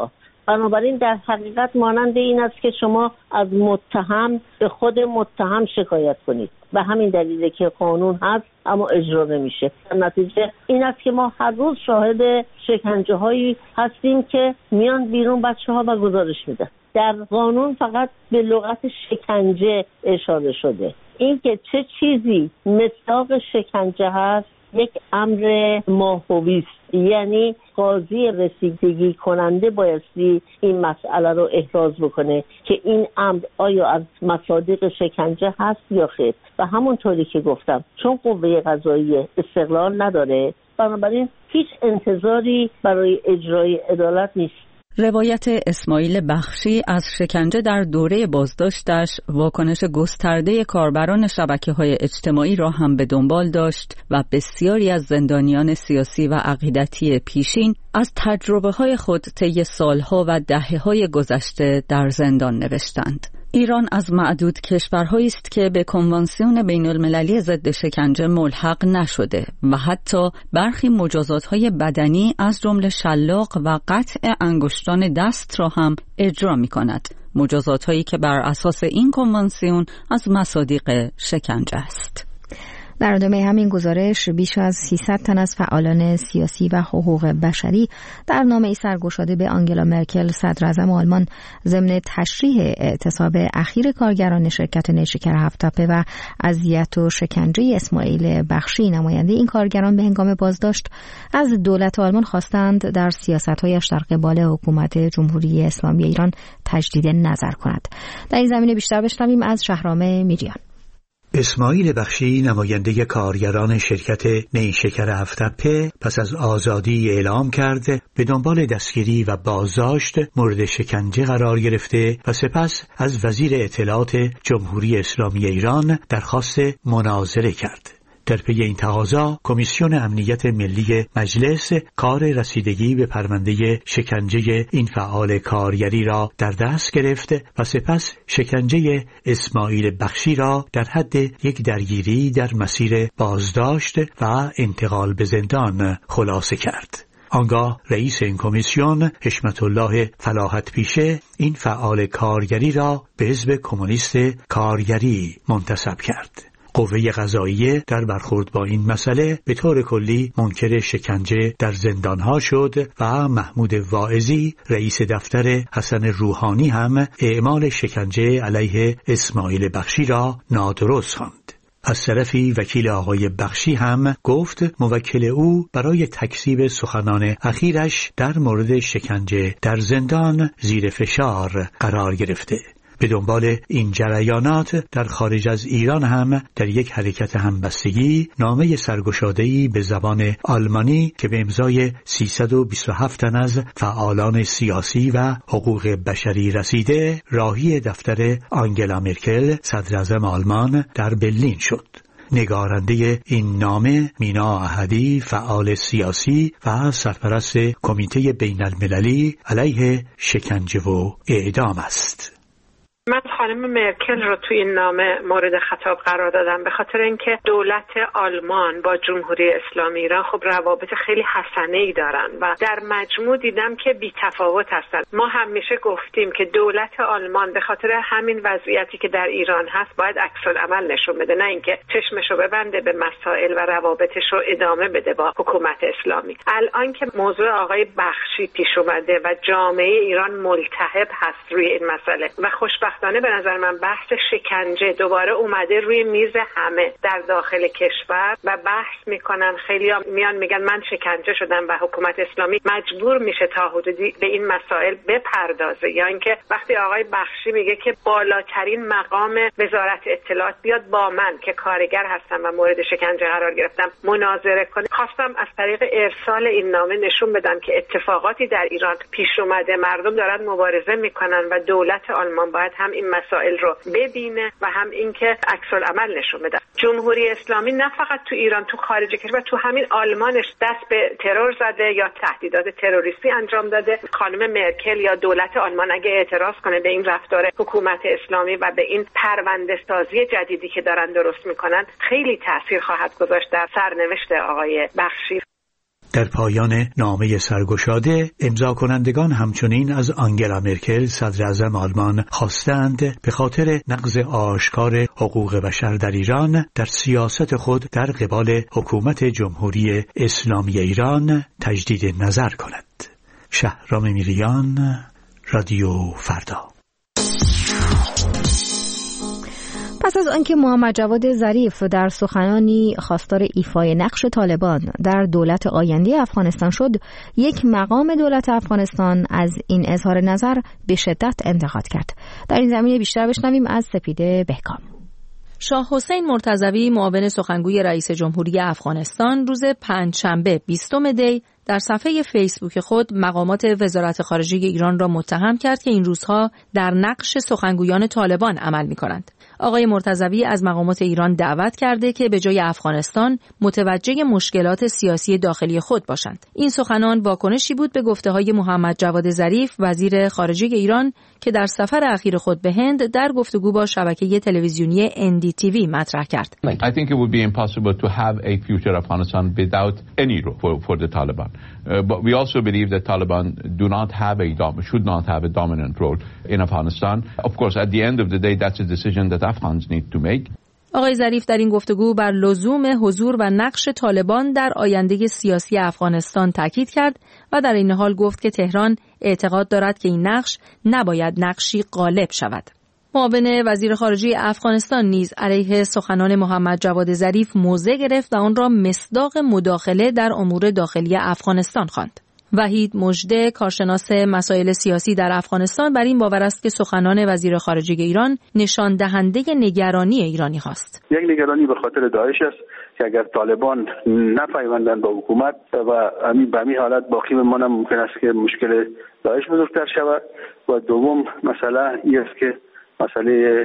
بنابراین در حقیقت مانند این است که شما از متهم به خود متهم شکایت کنید و همین دلیله که قانون هست اما اجرا نمیشه. در نتیجه این است که ما هر روز شاهد شکنجه هایی هستیم که میان بیرون بچه ها و گزارش میدن. در قانون فقط به لغت شکنجه اشاره شده. این که چه چیزی مصداق شکنجه هست یک امر ماهوی است، یعنی قاضی رسیدگی کننده بایستی این مسئله رو احراز بکنه که این امر آیا از مصادیق شکنجه هست یا خیر. و همونطوری که گفتم چون قوه قضاییه استقلال نداره، بنابراین هیچ انتظاری برای اجرای عدالت نیست. روایت اسماعیل بخشی از شکنجه در دوره بازداشتش واکنش گسترده کاربران شبکه‌های اجتماعی را هم به دنبال داشت و بسیاری از زندانیان سیاسی و عقیدتی پیشین از تجربه‌های خود طی سالها و دهه‌های گذشته در زندان نوشتند. ایران از معدود کشورهایی است که به کنوانسیون بین المللی ضد شکنجه ملحق نشده و حتی برخی مجازات‌های بدنی از جمله شلاق و قطع انگشتان دست را هم اجرا می‌کند. مجازات‌هایی که بر اساس این کنوانسیون از مصادیق شکنجه است. در ادامه همین گزارش بیش از سیصد تن از فعالان سیاسی و حقوق بشری در نامه‌ای سرگشاده به آنگلا مرکل صدراعظم آلمان ضمن تشریح اعتصاب اخیر کارگران شرکت نیشکر هفت‌تپه و اذیت و شکنجه اسماعیل بخشی نماینده این کارگران به هنگام بازداشت از دولت آلمان خواستند در سیاست‌هایش در قبال حکومت جمهوری اسلامی ایران تجدید نظر کند. در این زمینه بیشتر بشنویم از شهرام میریان. اسماعیل بخشی نماینده کارگران شرکت نیشکر هفت‌تپه پس از آزادی اعلام کرد به دنبال دستگیری و بازداشت مورد شکنجه قرار گرفته و سپس از وزیر اطلاعات جمهوری اسلامی ایران درخواست مناظره کرد. در پی این تقاضا کمیسیون امنیت ملی مجلس کار رسیدگی به پرونده شکنجه این فعال کارگری را در دست گرفت و سپس شکنجه اسماعیل بخشی را در حد یک درگیری در مسیر بازداشت و انتقال به زندان خلاصه کرد. آنگاه رئیس این کمیسیون حشمت الله فلاحت پیشه این فعال کارگری را به حزب کمونیست کارگری منتسب کرد. قوه قضاییه در برخورد با این مسئله به طور کلی منکر شکنجه در زندانها شد و محمود واعظی رئیس دفتر حسن روحانی هم اعمال شکنجه علیه اسماعیل بخشی را نادرست خواند. از طرفی وکیل آقای بخشی هم گفت موکل او برای تکذیب سخنان اخیرش در مورد شکنجه در زندان زیر فشار قرار گرفته. به دنبال این جریانات در خارج از ایران هم در یک حرکت همبستگی نامه سرگشاده‌ای به زبان آلمانی که به امضای سیصد و بیست و هفت تن از فعالان سیاسی و حقوق بشری رسیده راهی دفتر آنگلا مرکل صدراعظم آلمان در برلین شد. نگارنده این نامه مینا احدی فعال سیاسی و سرپرست کمیته بین المللی علیه شکنجه و اعدام است. من خانم مرکل رو توی این نامه مورد خطاب قرار دادم به خاطر اینکه دولت آلمان با جمهوری اسلامی ایران خب روابط خیلی حسنه‌ای دارن و در مجموع دیدم که بی‌تفاوت هستن. ما همیشه گفتیم که دولت آلمان به خاطر همین وضعیتی که در ایران هست باید عکس‌العمل نشون بده، نه اینکه چشمشو ببنده به مسائل و روابطش رو ادامه بده با حکومت اسلامی. الان که موضوع آقای بخشی پیش اومده و جامعه ایران ملتهب هست روی این مسئله و خوشبختانه به نظر من بحث شکنجه دوباره اومده روی میز همه در داخل کشور و بحث میکنن. خیلی میان میگن من شکنجه شدم و حکومت اسلامی مجبور میشه تا حدودی به این مسائل بپردازه، یا اینکه وقتی آقای بخشی میگه که بالاترین مقام وزارت اطلاعات بیاد با من که کارگر هستم و مورد شکنجه قرار گرفتم مناظره کنه. خواستم از طریق ارسال این نامه نشون بدم که اتفاقاتی در ایران پیش اومده، مردم دارن مبارزه میکنن و دولت آلمان باید هم این مسائل رو ببینه و هم اینکه عکس العمل نشون بده. جمهوری اسلامی نه فقط تو ایران، تو خارج کشور، تو همین آلمانش دست به ترور زده یا تهدیدات تروریستی انجام داده. خانم مرکل یا دولت آلمان اگه اعتراض کنه به این رفتار حکومت اسلامی و به این پرونده سازی جدیدی که دارن درست میکنن، خیلی تاثیر خواهد گذاشت در سرنوشت آقای بخشی. در پایان نامه سرگشاده امضا کنندگان همچنین از آنگلا مرکل صدر اعظم آلمان خواستند به خاطر نقض آشکار حقوق بشر در ایران در سیاست خود در قبال حکومت جمهوری اسلامی ایران تجدید نظر کند. شهرام میریان، رادیو فردا. پس از آنکه محمد جواد ظریف در سخنانی خواستار ایفای نقش طالبان در دولت آینده افغانستان شد، یک مقام دولت افغانستان از این اظهار نظر به شدت انتقاد کرد. در این زمینه بیشتر بشنویم از سپیده بهکام. شاه حسین مرتضوی معاون سخنگوی رئیس جمهوری افغانستان روز پنجشنبه بیستم دی در صفحه فیسبوک خود مقامات وزارت خارجه ایران را متهم کرد که این روزها در نقش سخنگویان طالبان عمل می‌کنند. آقای مرتضوی از مقامات ایران دعوت کرده که به جای افغانستان متوجه مشکلات سیاسی داخلی خود باشند. این سخنان واکنشی بود به گفته‌های محمد جواد ظریف وزیر خارجه ایران که در سفر اخیر خود به هند در گفتگو با شبکه تلویزیونی ان دی تی وی مطرح کرد. I think it would be impossible to have a future Afghanistan without any role for, for the Taliban. Uh, but we also believe that Taliban do not have a dom- should not have a dominant role in Afghanistan. Of course, at the end of the day, that's a decision that Afghans need to make. آقای ظریف در این گفتگو بر لزوم حضور و نقش طالبان در آینده سیاسی افغانستان تاکید کرد و در این حال گفت که تهران اعتقاد دارد که این نقش نباید نقشی غالب شود. معاون وزیر خارجه افغانستان نیز علیه سخنان محمد جواد ظریف موضع گرفت و آن را مصداق مداخله در امور داخلی افغانستان خواند. وحید مژده، کارشناس مسائل سیاسی در افغانستان، بر این باور است که سخنان وزیر خارجه ایران نشان دهنده نگرانی ایرانی هاست. یک نگرانی به خاطر داعش است که اگر طالبان نپیوندند با حکومت و همین به همین حالت باقی بمانند ممکن است که مشکل داعش بزرگتر شود. و دوم مسئله این است که مسئله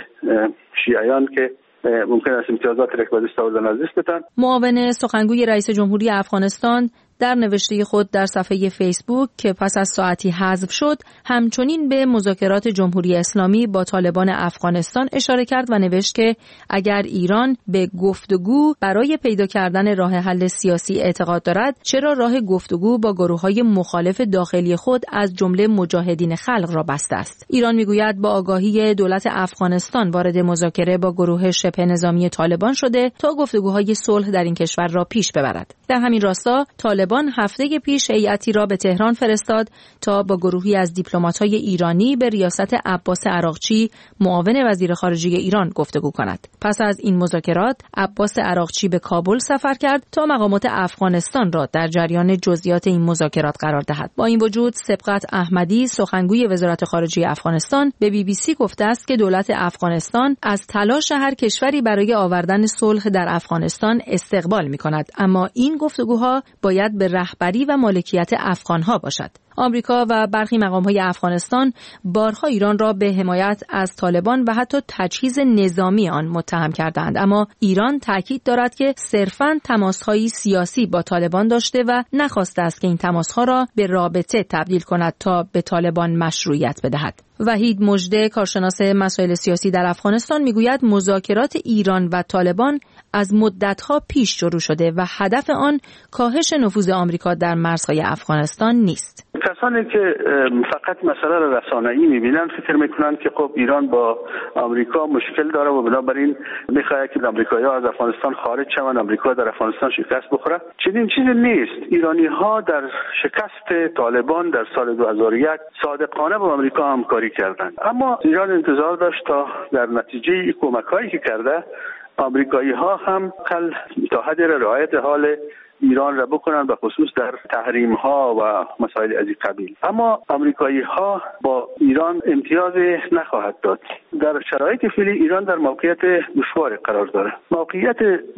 شیعیان که ممکن است امتیازات رکبه دست آوردن از دست بدن. معاون سخنگوی رئیس جمهوری افغانستان در نوشته خود در صفحه فیسبوک که پس از ساعتی حذف شد، همچنین به مذاکرات جمهوری اسلامی با طالبان افغانستان اشاره کرد و نوشت که اگر ایران به گفتگو برای پیدا کردن راه حل سیاسی اعتقاد دارد، چرا راه گفتگو با گروه‌های مخالف داخلی خود از جمله مجاهدین خلق را بسته است؟ ایران میگوید با آگاهی دولت افغانستان وارد مذاکره با گروه شبه نظامی طالبان شده تا گفتگوهای صلح در این کشور را پیش ببرد. در همین راستا طالبان هفته پیش هیئتی را به تهران فرستاد تا با گروهی از دیپلمات‌های ایرانی به ریاست عباس عراقچی معاون وزیر خارجه ایران گفتگو کند. پس از این مذاکرات عباس عراقچی به کابل سفر کرد تا مقامات افغانستان را در جریان جزئیات این مذاکرات قرار دهد. با این وجود سبقت احمدی، سخنگوی وزارت خارجه افغانستان، به بی بی سی گفته است که دولت افغانستان از تلاش هر کشوری برای آوردن صلح در افغانستان استقبال می‌کند، اما این گفتگوها باید به رهبری و مالکیت افغان‌ها باشد. آمریکا و برخی مقام‌های افغانستان بارها ایران را به حمایت از طالبان و حتی تجهیز نظامی آن متهم کردند، اما ایران تاکید دارد که صرفاً تماس‌های سیاسی با طالبان داشته و نخواسته است که این تماس‌ها را به رابطه تبدیل کند تا به طالبان مشروعیت بدهد. وحید مژده، کارشناس مسائل سیاسی در افغانستان، میگوید مذاکرات ایران و طالبان از مدت‌ها پیش شروع شده و هدف آن کاهش نفوذ آمریکا در مرزهای افغانستان نیست. کسانی که فقط مسئله را رسانه‌ای می‌بینن فکر می‌کنند که خب ایران با آمریکا مشکل داره و بنابراین می‌خواهد که آمریکایی‌ها از افغانستان خارج شوند، آمریکا در افغانستان شکست بخوره. چنین چیزی نیست. ایرانی‌ها در شکست طالبان در سال دو هزار و یک صادقانه با آمریکا همکاری کردند، اما ایران انتظار داشت تا در نتیجه کمک‌هایی که کرده آمریکایی‌ها هم قل تا حدی رعایت حال ایران را بکنن به خصوص در تحریم ها و مسائل از این قبیل. اما آمریکایی ها با ایران امتیاز نخواهد داد. در شرایط فعلی ایران در موقعیت دشواری قرار داره. موقعیت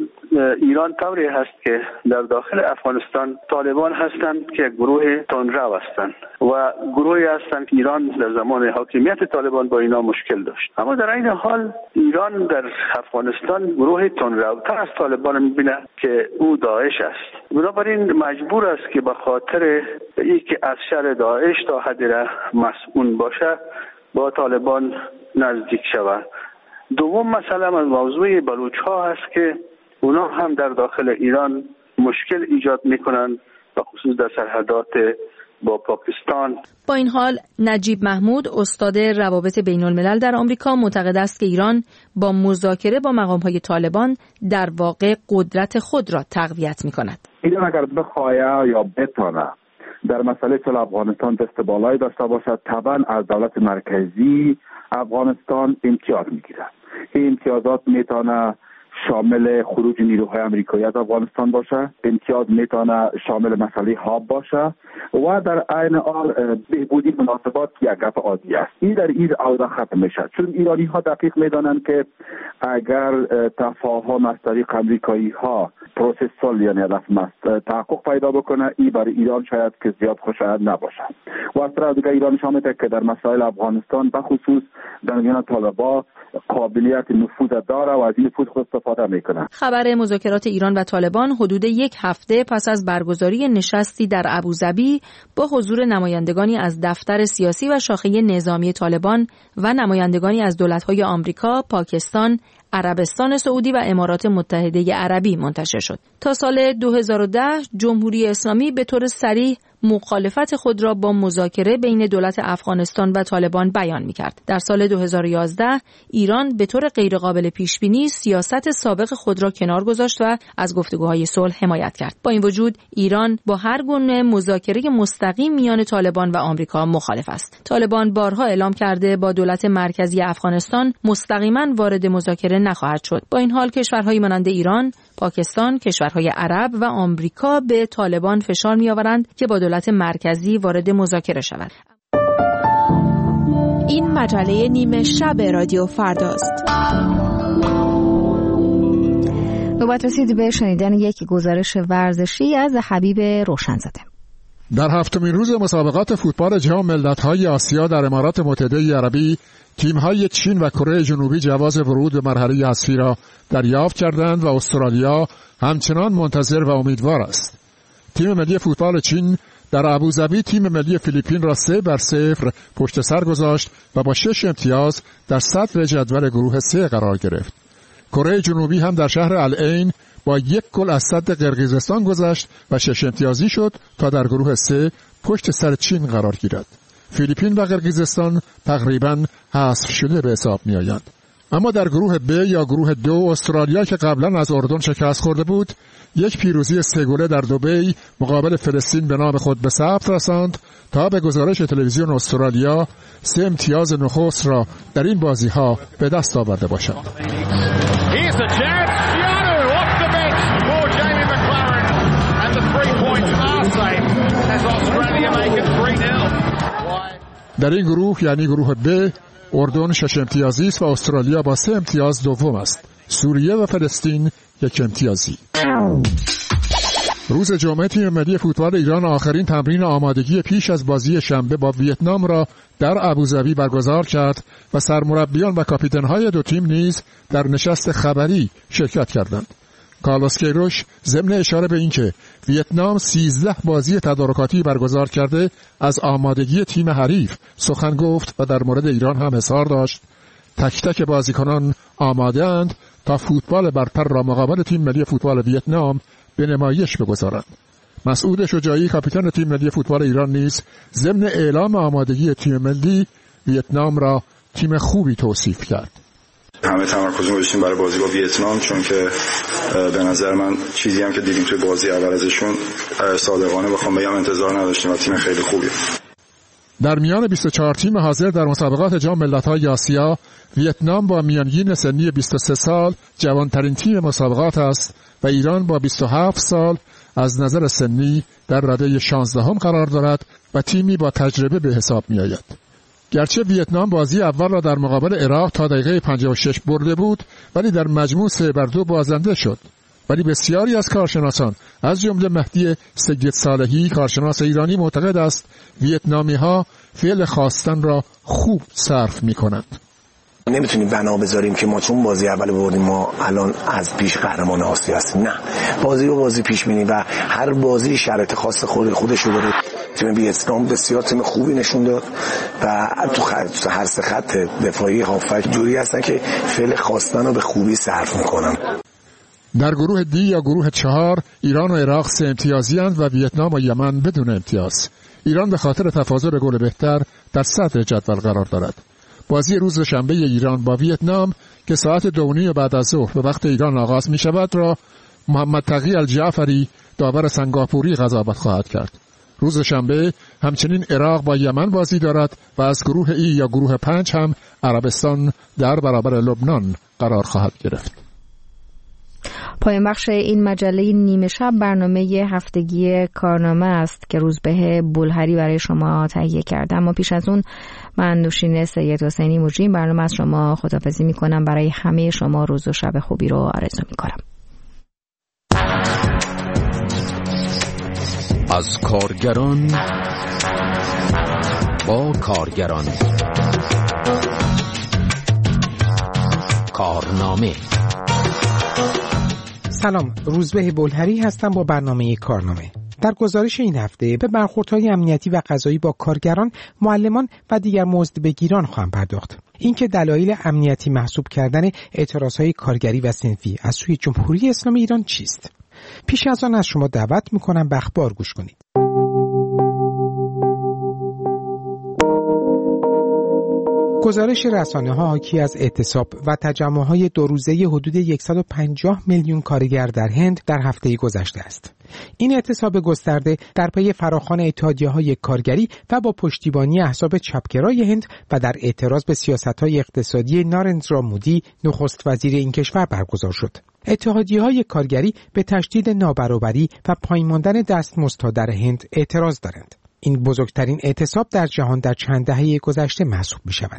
ایران طوری هست که در داخل افغانستان طالبان هستند که گروه تندرو هستند و گروهی هستند که ایران در زمان حاکمیت طالبان با اینا مشکل داشت. اما در این حال ایران در افغانستان گروه تندروتر از طالبان میبینه که او داعش است. بنابراین مجبور است که به خاطر اینکه از شر داعش تا حدی مسئول باشه با طالبان نزدیک شود. دوم مسئله از موضوع بلوچ ها است که اونا هم در داخل ایران مشکل ایجاد میکنند و خصوص در سرحدات با پاکستان. با این حال نجیب محمود استاد روابط بین الملل در آمریکا معتقد است که ایران با مذاکره با مقام‌های طالبان در واقع قدرت خود را تقویت می‌کند. ایران اگر بخواهد یا بتواند در مسئله صلح افغانستان دست بالایی داشته باشد، طبعا از دولت مرکزی افغانستان امتیاز می‌گیرد. این امتیازات میتونه شامل خروج نیروهای آمریکایی از افغانستان باشه، امتیاز میتونه شامل مسئله هاب باشه و در عین حال بهبودی مناسبات یک گپ عادی است. این در این اوضاع ختم میشه، چون ایرانی ها دقیق میدانند که اگر تفاهم از طریق آمریکایی ها پروسسال یعنی هدف مست تحقق پیدا بکنه، این برای ایران شاید که زیاد خوشایند نباشه. و از طرف دیگه ایران شامل که در مسائل افغانستان به خصوص در میان طالبان قابلیت نفوذ داره و از این نفوذ خود استفاده میکنه. خبر مذاکرات ایران و طالبان حدود یک هفته پس از برگزاری نشستی در ابوظبی با حضور نمایندگانی از دفتر سیاسی و شاخه نظامی طالبان و نمایندگانی از دولت‌های آمریکا، پاکستان، عربستان سعودی و امارات متحده عربی منتشر شد. تا سال دو هزار و ده جمهوری اسلامی به طور صریح مخالفت خود را با مذاکره بین دولت افغانستان و طالبان بیان می‌کرد. در سال دو هزار و یازده ایران به طور غیرقابل پیش‌بینی سیاست سابق خود را کنار گذاشت و از گفتگوهای صلح حمایت کرد. با این وجود ایران با هر گونه مذاکره مستقیم میان طالبان و آمریکا مخالف است. طالبان بارها اعلام کرده با دولت مرکزی افغانستان مستقیما وارد مذاکره نخواهد شد. با این حال کشورهای مانند ایران، پاکستان، کشورهای عرب و آمریکا به طالبان فشار می‌آورند که با دولت مرکزی وارد مذاکره شود. این مجله نیمه شب رادیو فرداست. نوبت رسید به شنیدن یک گزارش ورزشی از حبیب روشنزاده. در هفتمین روز مسابقات فوتبال جام ملت‌های آسیا در امارات متحده عربی، تیم‌های چین و کره جنوبی جواز ورود به مرحله حذفی را دریافت کردند و استرالیا همچنان منتظر و امیدوار است. تیم ملی فوتبال چین در ابوظبی تیم ملی فیلیپین را سه بر صفر پشت سر گذاشت و با شش امتیاز در صدر جدول گروه سه قرار گرفت. کره جنوبی هم در شهر العین با یک گل از صد قرقیزستان گذشت و شش امتیازی شد تا در گروه سه پشت سر چین قرار گیرد. فیلیپین و قرقیزستان تقریباً حذف شده به حساب می آیند. اما در گروه ب یا گروه دو استرالیا که قبلا از اردن شکست خورده بود، یک پیروزی سه گله در دبی مقابل فلسطین به نام خود به ثبت رساند تا به گزارش تلویزیون استرالیا سه امتیاز نخست را در این بازی ها به دست آورده باشد. در این گروه یعنی گروه ب اردن شش امتیازی است و استرالیا با سه امتیاز دوم است. سوریه و فلسطین یک امتیازی. روز جمعه تیم ملی فوتبال ایران آخرین تمرین آمادگی پیش از بازی شنبه با ویتنام را در ابوظبی برگزار کرد و سرمربیان و کاپیتان‌های دو تیم نیز در نشست خبری شرکت کردند. کارلوس کیروش ضمن اشاره به اینکه ویتنام سیزده بازی تدارکاتی برگزار کرده از آمادگی تیم حریف سخن گفت و در مورد ایران هم اظهار داشت تک تک بازیکنان آماده اند تا فوتبال برتر را مقابل تیم ملی فوتبال ویتنام به نمایش بگذارند. مسعود شجاعی کاپیتان تیم ملی فوتبال ایران نیز ضمن اعلام آمادگی تیم ملی ویتنام را تیم خوبی توصیف کرد. همه تمرکز رو داشتیم برای بازی با ویتنام، چون که به نظر من چیزی هم که دیدیم توی بازی اول ازشون صادقانه بخوام بگم انتظار نداشتیم و تیم خیلی خوبی. در میان بیست و چهار تیم حاضر در مسابقات جام ملت‌های آسیا، ویتنام با میانگین سنی بیست و سه سال جوانترین تیم مسابقات است و ایران با بیست و هفت سال از نظر سنی در رده شانزدهم قرار دارد و تیمی با تجربه به حساب می آید. گرچه ویتنام بازی اول را در مقابل عراق تا دقیقه پنجاه و شش برده بود، ولی در مجموع سه بر دو بازنده شد. ولی بسیاری از کارشناسان از جمله مهدی سید صالحی کارشناس ایرانی معتقد است ویتنامی ها فعل خواستن را خوب صرف می کنند. نمیتونیم بنا بذاریم که ما چون بازی اول بردیم ما الان از پیش قهرمان آسیا هستیم. نه، بازی رو بازی پیش بینی و هر بازی شرایط خاص خود خودش رو داره. تیم ویتنام بسیار تیم خوبی نشون داد و تو هر سه خط دفاعی هافک جوری هستن که فعل خواستن رو به خوبی صرف میکنن. در گروه دی یا گروه چهار ایران و عراق سه امتیازی اند و ویتنام و یمن بدون امتیاز. ایران به خاطر تفاضل گل بهتر در صدر جدول قرار دارد. بازی روز شنبه ایران با ویتنام که ساعت دو نیم بعد از ظهر به وقت ایران آغاز می شود را محمد تقی الجعفری داور سنگاپوری قضاوت خواهد کرد. روز شنبه همچنین عراق با یمن بازی دارد و از گروه ای یا گروه پنج هم عربستان در برابر لبنان قرار خواهد گرفت. پایان بخش این مجله نیمه شب برنامه هفتگی کارنامه است که روزبه بولهری برای شما تهیه کرده. اما پیش از اون من نوشین سید حسینی مجری برنامه از شما خداحافظی میکنم. برای همه شما روز و شب خوبی رو آرزو میکنم. از کارگران با کارگران، کارنامه. سلام، روزبه بولهری هستم با برنامه کارنامه. در گزارش این هفته به برخوردهای امنیتی و قضایی با کارگران، معلمان و دیگر مزدبگیران خواهم پرداخت. اینکه دلایل امنیتی محسوب کردن اعتراضهای کارگری و صنفی از سوی جمهوری اسلامی ایران چیست؟ پیش از آن از شما دعوت میکنم به اخبار گوش کنید. گزارش رسانه‌ها حاکی از اعتصاب و تجمع‌های دو روزه حدود صد و پنجاه میلیون کارگر در هند در هفته گذشته است. این اعتصاب گسترده در پی فراخوان اتحادیه‌های کارگری و با پشتیبانی احزاب چپگرای هند و در اعتراض به سیاست‌های اقتصادی نارندرا مودی، نخست وزیر این کشور برگزار شد. اتحادیه‌های کارگری به تشدید نابرابری و پایین ماندن دستمزدها در هند اعتراض دارند. این بزرگترین اعتصاب در جهان در چند دهه گذشته محسوب می شود.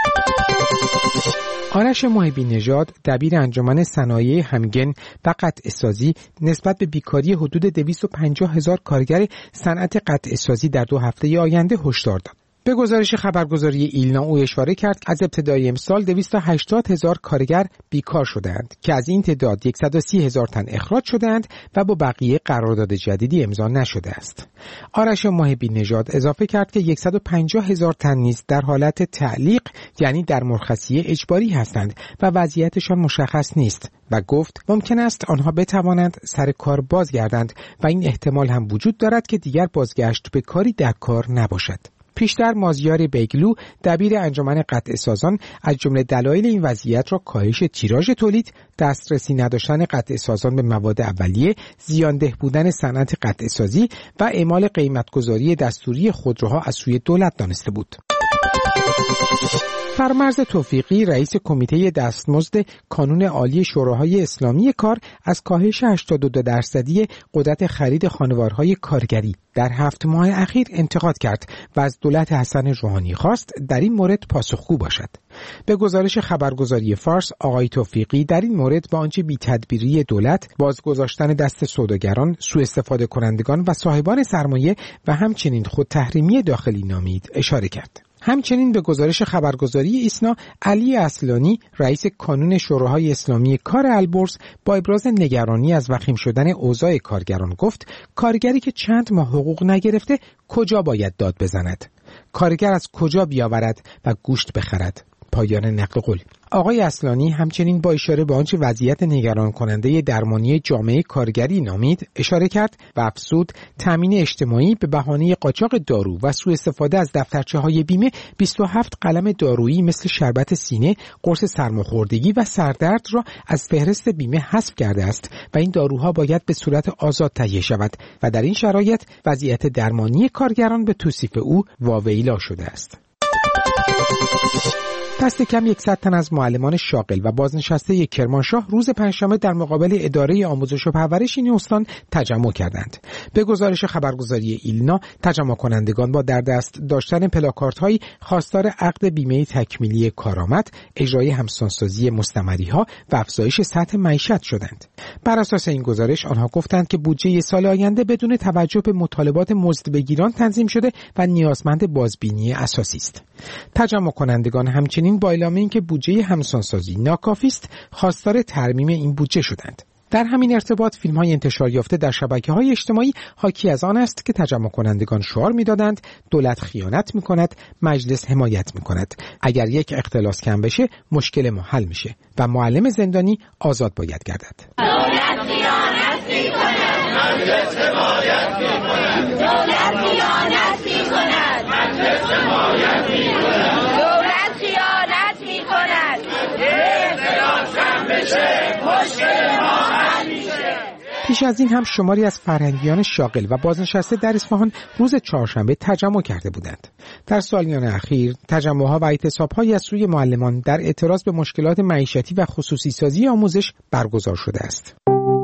آرش محبی نژاد، دبیر انجمن صنایع همگن و قطعه‌سازی، نسبت به بیکاری حدود دویست و پنجاه هزار کارگر صنعت قطعه‌سازی در دو هفته آینده هشدار داد. به گزارش خبرگزاری ایلنا او اشاره کرد که از ابتدای امسال دویست و هشتاد هزار کارگر بیکار شدند که از این تعداد صد و سی هزار تن اخراج شدند و با بقیه قرارداد جدیدی امضا نشده است. آرش محبی نژاد اضافه کرد که صد و پنجاه هزار تن نیز در حالت تعلیق، یعنی در مرخصی اجباری هستند و وضعیتشان مشخص نیست و گفت ممکن است آنها بتوانند سر کار بازگردند و این احتمال هم وجود دارد که دیگر بازگشت به کاری در کار نباشد. پیشتر مازیار بیگلو، دبیر انجمن قطعه‌سازان، از جمله دلایل این وضعیت را کاهش تیراژ تولید، دسترسی نداشتن قطعه‌سازان به مواد اولیه، زیانده بودن صنعت قطعه‌سازی و اعمال قیمتگذاری دستوری خودروها از سوی دولت دانسته بود. فرمرز توفیقی، رئیس کمیته دستمزد کانون عالی شوراهای اسلامی کار، از کاهش هشتاد و دو درصدی قدرت خرید خانوارهای کارگری در هفت ماه اخیر انتقاد کرد و از دولت حسن روحانی خواست در این مورد پاسخگو باشد. به گزارش خبرگزاری فارس، آقای توفیقی در این مورد با آنچه بی‌تدبیری دولت، بازگذاشتن دست سوداگران، سوء استفاده کنندگان و صاحبان سرمایه و همچنین خودتحریمی داخلی نامید اشاره کرد. همچنین به گزارش خبرگزاری ایسنا، علی اصلانی، رئیس کانون شوراهای اسلامی کار البرز، با ابراز نگرانی از وخیم شدن اوضاع کارگران گفت کارگری که چند ماه حقوق نگرفته کجا باید داد بزند؟ کارگر از کجا بیاورد و گوشت بخرد؟ پایان نقل قول. آقای اصلانی همچنین با اشاره به آنچه وضعیت نگران کننده درمانی جامعه کارگری نامید اشاره کرد و افزود تامین اجتماعی به بهانه قاچاق دارو و سوء استفاده از دفترچه‌های بیمه بیست و هفت قلم دارویی مثل شربت سینه، قرص سرماخوردگی و سردرد را از فهرست بیمه حذف کرده است و این داروها باید به صورت آزاد تهیه شود و در این شرایط وضعیت درمانی کارگران به توصیف او واویلا شده است. دست کم صد تن از معلمان شاغل و بازنشسته کرمانشاه روز پنجشنبه در مقابل اداره آموزش و پرورش این استان تجمع کردند. به گزارش خبرگزاری ایلنا، تجمع کنندگان با در دست داشتن پلاکاردهایی خواستار عقد بیمه تکمیلی کارآمد، اجرای همسانسازی مستمریها و افزایش سطح معیشت شدند. بر اساس این گزارش آنها گفتند که بودجه سال آینده بدون توجه به مطالبات مزدبگیران تنظیم شده و نیازمند بازبینی اساسی است. تجمع کنندگان همچنین با اعلام اینکه بودجه همسانسازی ناکافی است، خواستار ترمیم این بودجه شدند. در همین ارتباط فیلم‌های انتشار یافته در شبکه‌های اجتماعی حاکی از آن است که تجمع کنندگان شعار می‌دادند دولت خیانت می‌کند، مجلس حمایت می‌کند. اگر یک اختلاس کم بشه مشکل ما حل میشه و معلم زندانی آزاد باید گردد. دولت خیانت می‌کند، مجلس حمایت می‌کند. دولت خیانت می‌کند، مجلس حمایت می‌کند. دولت خیانت می‌کند، اختلاس کم بشه مشکل ما حل میشه. پیش از این هم شماری از فرهنگیان شاغل و بازنشسته در اصفهان روز چهارشنبه تجمع کرده بودند. در سالیان اخیر تجمع‌ها و اعتصاب‌هایی از سوی معلمان در اعتراض به مشکلات معیشتی و خصوصی سازی آموزش برگزار شده است.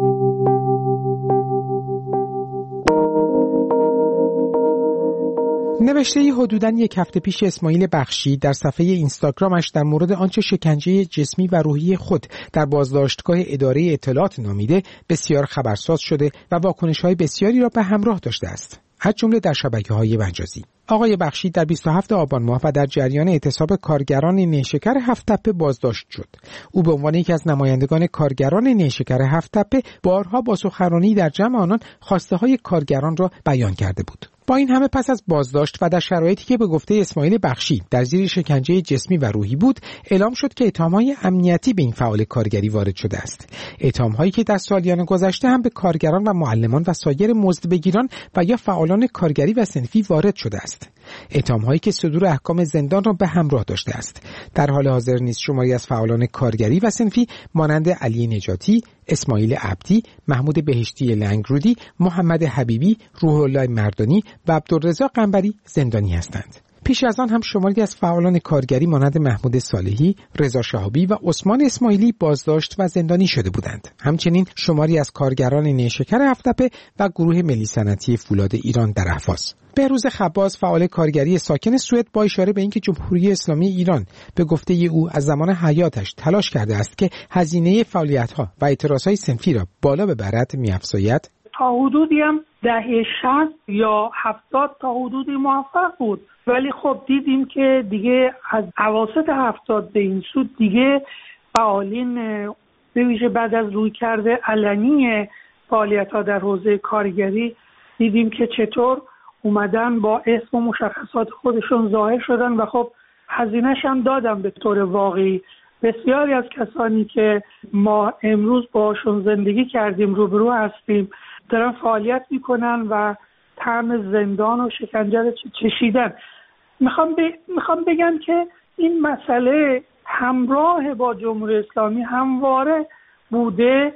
نوشته‌ای حدوداً یک هفته پیش اسماعیل بخشی در صفحه اینستاگرامش در مورد آنچه شکنجه جسمی و روحی خود در بازداشتگاه اداره اطلاعات نامیده بسیار خبرساز شده و واکنش‌های بسیاری را به همراه داشته است، از جمله در شبکه‌های مجازی. آقای بخشی در بیست و هفتم آبان ماه و در جریان اعتصاب کارگران نیشکر هفت تپه بازداشت شد. او به عنوان یکی از نمایندگان کارگران نیشکر هفت تپه بارها با سخنرانی در جمع آنان خواسته‌های کارگران را بیان کرده بود. با این همه پس از بازداشت و در شرایطی که به گفته اسماعیل بخشی در زیر شکنجه جسمی و روحی بود، اعلام شد که اتهام‌های امنیتی به این فعال کارگری وارد شده است. اتهام‌هایی که در سالیان گذشته هم به کارگران و معلمان و سایر مزدبگیران و یا فعالان کارگری و صنفی وارد شده است. اتهام‌هایی که صدور احکام زندان را به همراه داشته است. در حال حاضر نیز شماری از فعالان کارگری و صنفی مانند علی نجاتی، اسماعیل عبدی، محمود بهشتی لنگرودی، محمد حبیبی، روح الله مردانی و عبدالرضا قنبری زندانی هستند. پیش از آن هم شماری از فعالان کارگری مانند محمود صالحی، رضا شهابی و عثمان اسماعیلی بازداشت و زندانی شده بودند. همچنین شماری از کارگران نیشکر هفت تپه و گروه ملی صنعتی فولاد ایران در اهواز. بهروز خباز فعال کارگری ساکن سوئد با اشاره به اینکه جمهوری اسلامی ایران به گفته او از زمان حیاتش تلاش کرده است که هزینه فعالیت‌ها و اعتراض‌های صنفی را بالا ببرد، می‌افزاید تا حدودی هم دهه شصت یا هفتاد تا حدودی موفق بود، ولی خب دیدیم که دیگه از اواسط هفتاد به این سو دیگه فعالین به ویژه بعد از رویکرد علنی فعالیت‌ها در حوزه کارگری دیدیم که چطور اومدن با اسم و مشخصات خودشون ظاهر شدن و خب هزینه‌ش هم دادن به طور واقعی. بسیاری از کسانی که ما امروز باشون زندگی کردیم، روبرو هستیم، دارن فعالیت میکنن و طعم زندان و شکنجه رو چشیدن. میخوام ب... میخوام بگم که این مسئله همراه با جمهوری اسلامی همواره بوده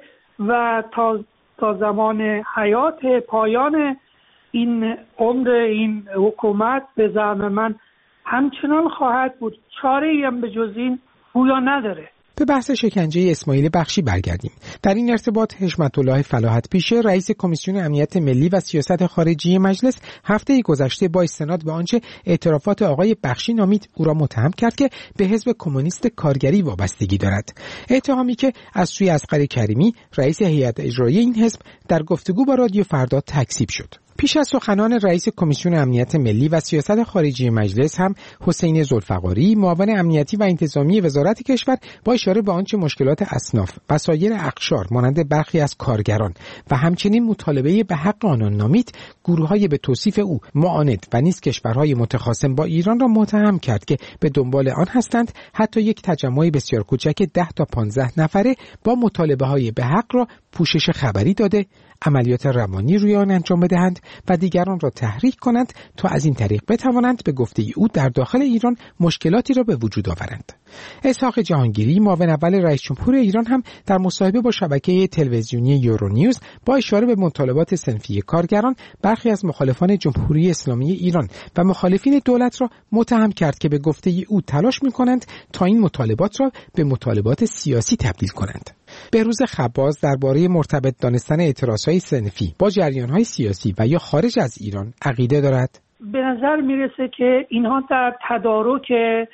و تا تا زمان حیات پایان این عمر این حکومت به زعم من همچنان خواهد بود. چاره‌ای هم به جز این گویا نداره. به بحث شکنجه اسماعیل بخشی برگردیم. در این ارتباط حشمت الله فلاحت پیشه رئیس کمیسیون امنیت ملی و سیاست خارجی مجلس هفته گذشته با استناد به آنچه اعترافات آقای بخشی نامید او را متهم کرد که به حزب کمونیست کارگری وابستگی دارد. اتهامی که از سوی اصغر کریمی رئیس هیئت اجرایی این حزب در گفتگو با رادیو فردا تکذیب شد. پیش از سخنان رئیس کمیسیون امنیت ملی و سیاست خارجی مجلس هم حسین ذوالفقاری معاون امنیتی و انتظامی وزارت کشور با اشاره به آنچه مشکلات اصناف و سایر اقشار مانند برخی از کارگران و همچنین مطالبه به حق آنان نامید، گروه‌های به توصیف او معاند و نیز کشورهای متخاصم با ایران را متهم کرد که به دنبال آن هستند حتی یک تجمع بسیار کوچک ده تا پانزده نفره با مطالبه‌های به حق را پوشش خبری داده، عملیات روانی روی آن انجام بدهند و دیگران را تحریک کنند تا از این طریق بتوانند به گفته او در داخل ایران مشکلاتی را به وجود آورند. اسحاق جهانگیری معاون اول رئیس جمهور ایران هم در مصاحبه با شبکه تلویزیونی یورونیوز با اشاره به مطالبات صنفی کارگران برخی از مخالفان جمهوری اسلامی ایران و مخالفین دولت را متهم کرد که به گفته او تلاش می‌کنند تا این مطالبات را به مطالبات سیاسی تبدیل کنند. بهروز خباز درباره مرتبط دانستن اعتراضهای صنفی با جریان‌های سیاسی و یا خارج از ایران عقیده دارد. به نظر میرسه که اینها در تدارک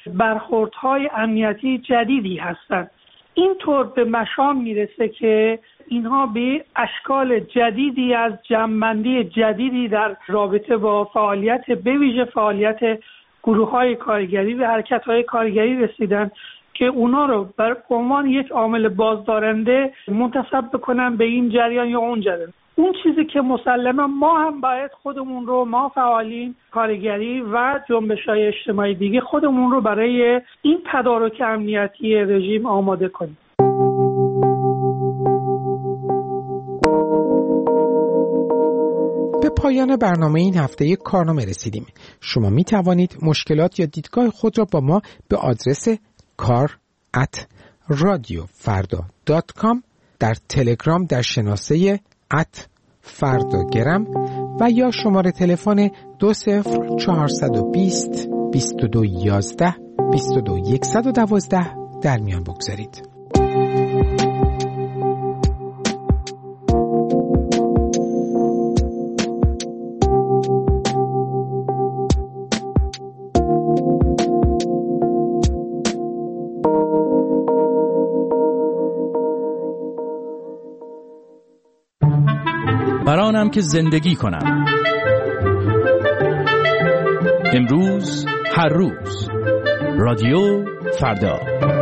برخوردهای امنیتی جدیدی هستند. اینطور به مشام میرسه که اینها به اشکال جدیدی از جمع‌بندی جدیدی در رابطه با فعالیت به ویژه فعالیت گروه‌های کارگری و حرکت‌های کارگری رسیدن که اونا رو بر عنوان یک عامل بازدارنده منتسب بکنن به این جریان یا اون جریان. اون چیزی که مسلما ما هم باید خودمون رو، ما فعالین کارگری و جنبش‌های اجتماعی دیگه، خودمون رو برای این تدارک امنیتی رژیم آماده کنیم. به پایان برنامه این هفته کارنامه رسیدیم. شما می توانید مشکلات یا دیدگاه خود را با ما به آدرس کار ات رادیو فردا دات کام در تلگرام در شناسه ات فرداگرم و یا شماره تلفن دو صفر چهارصد و بیست بیست و دو یازده بیست و دو یکصد و دوازده در میان بگذارید. برانم که زندگی کنم. امروز هر روز رادیو فردا.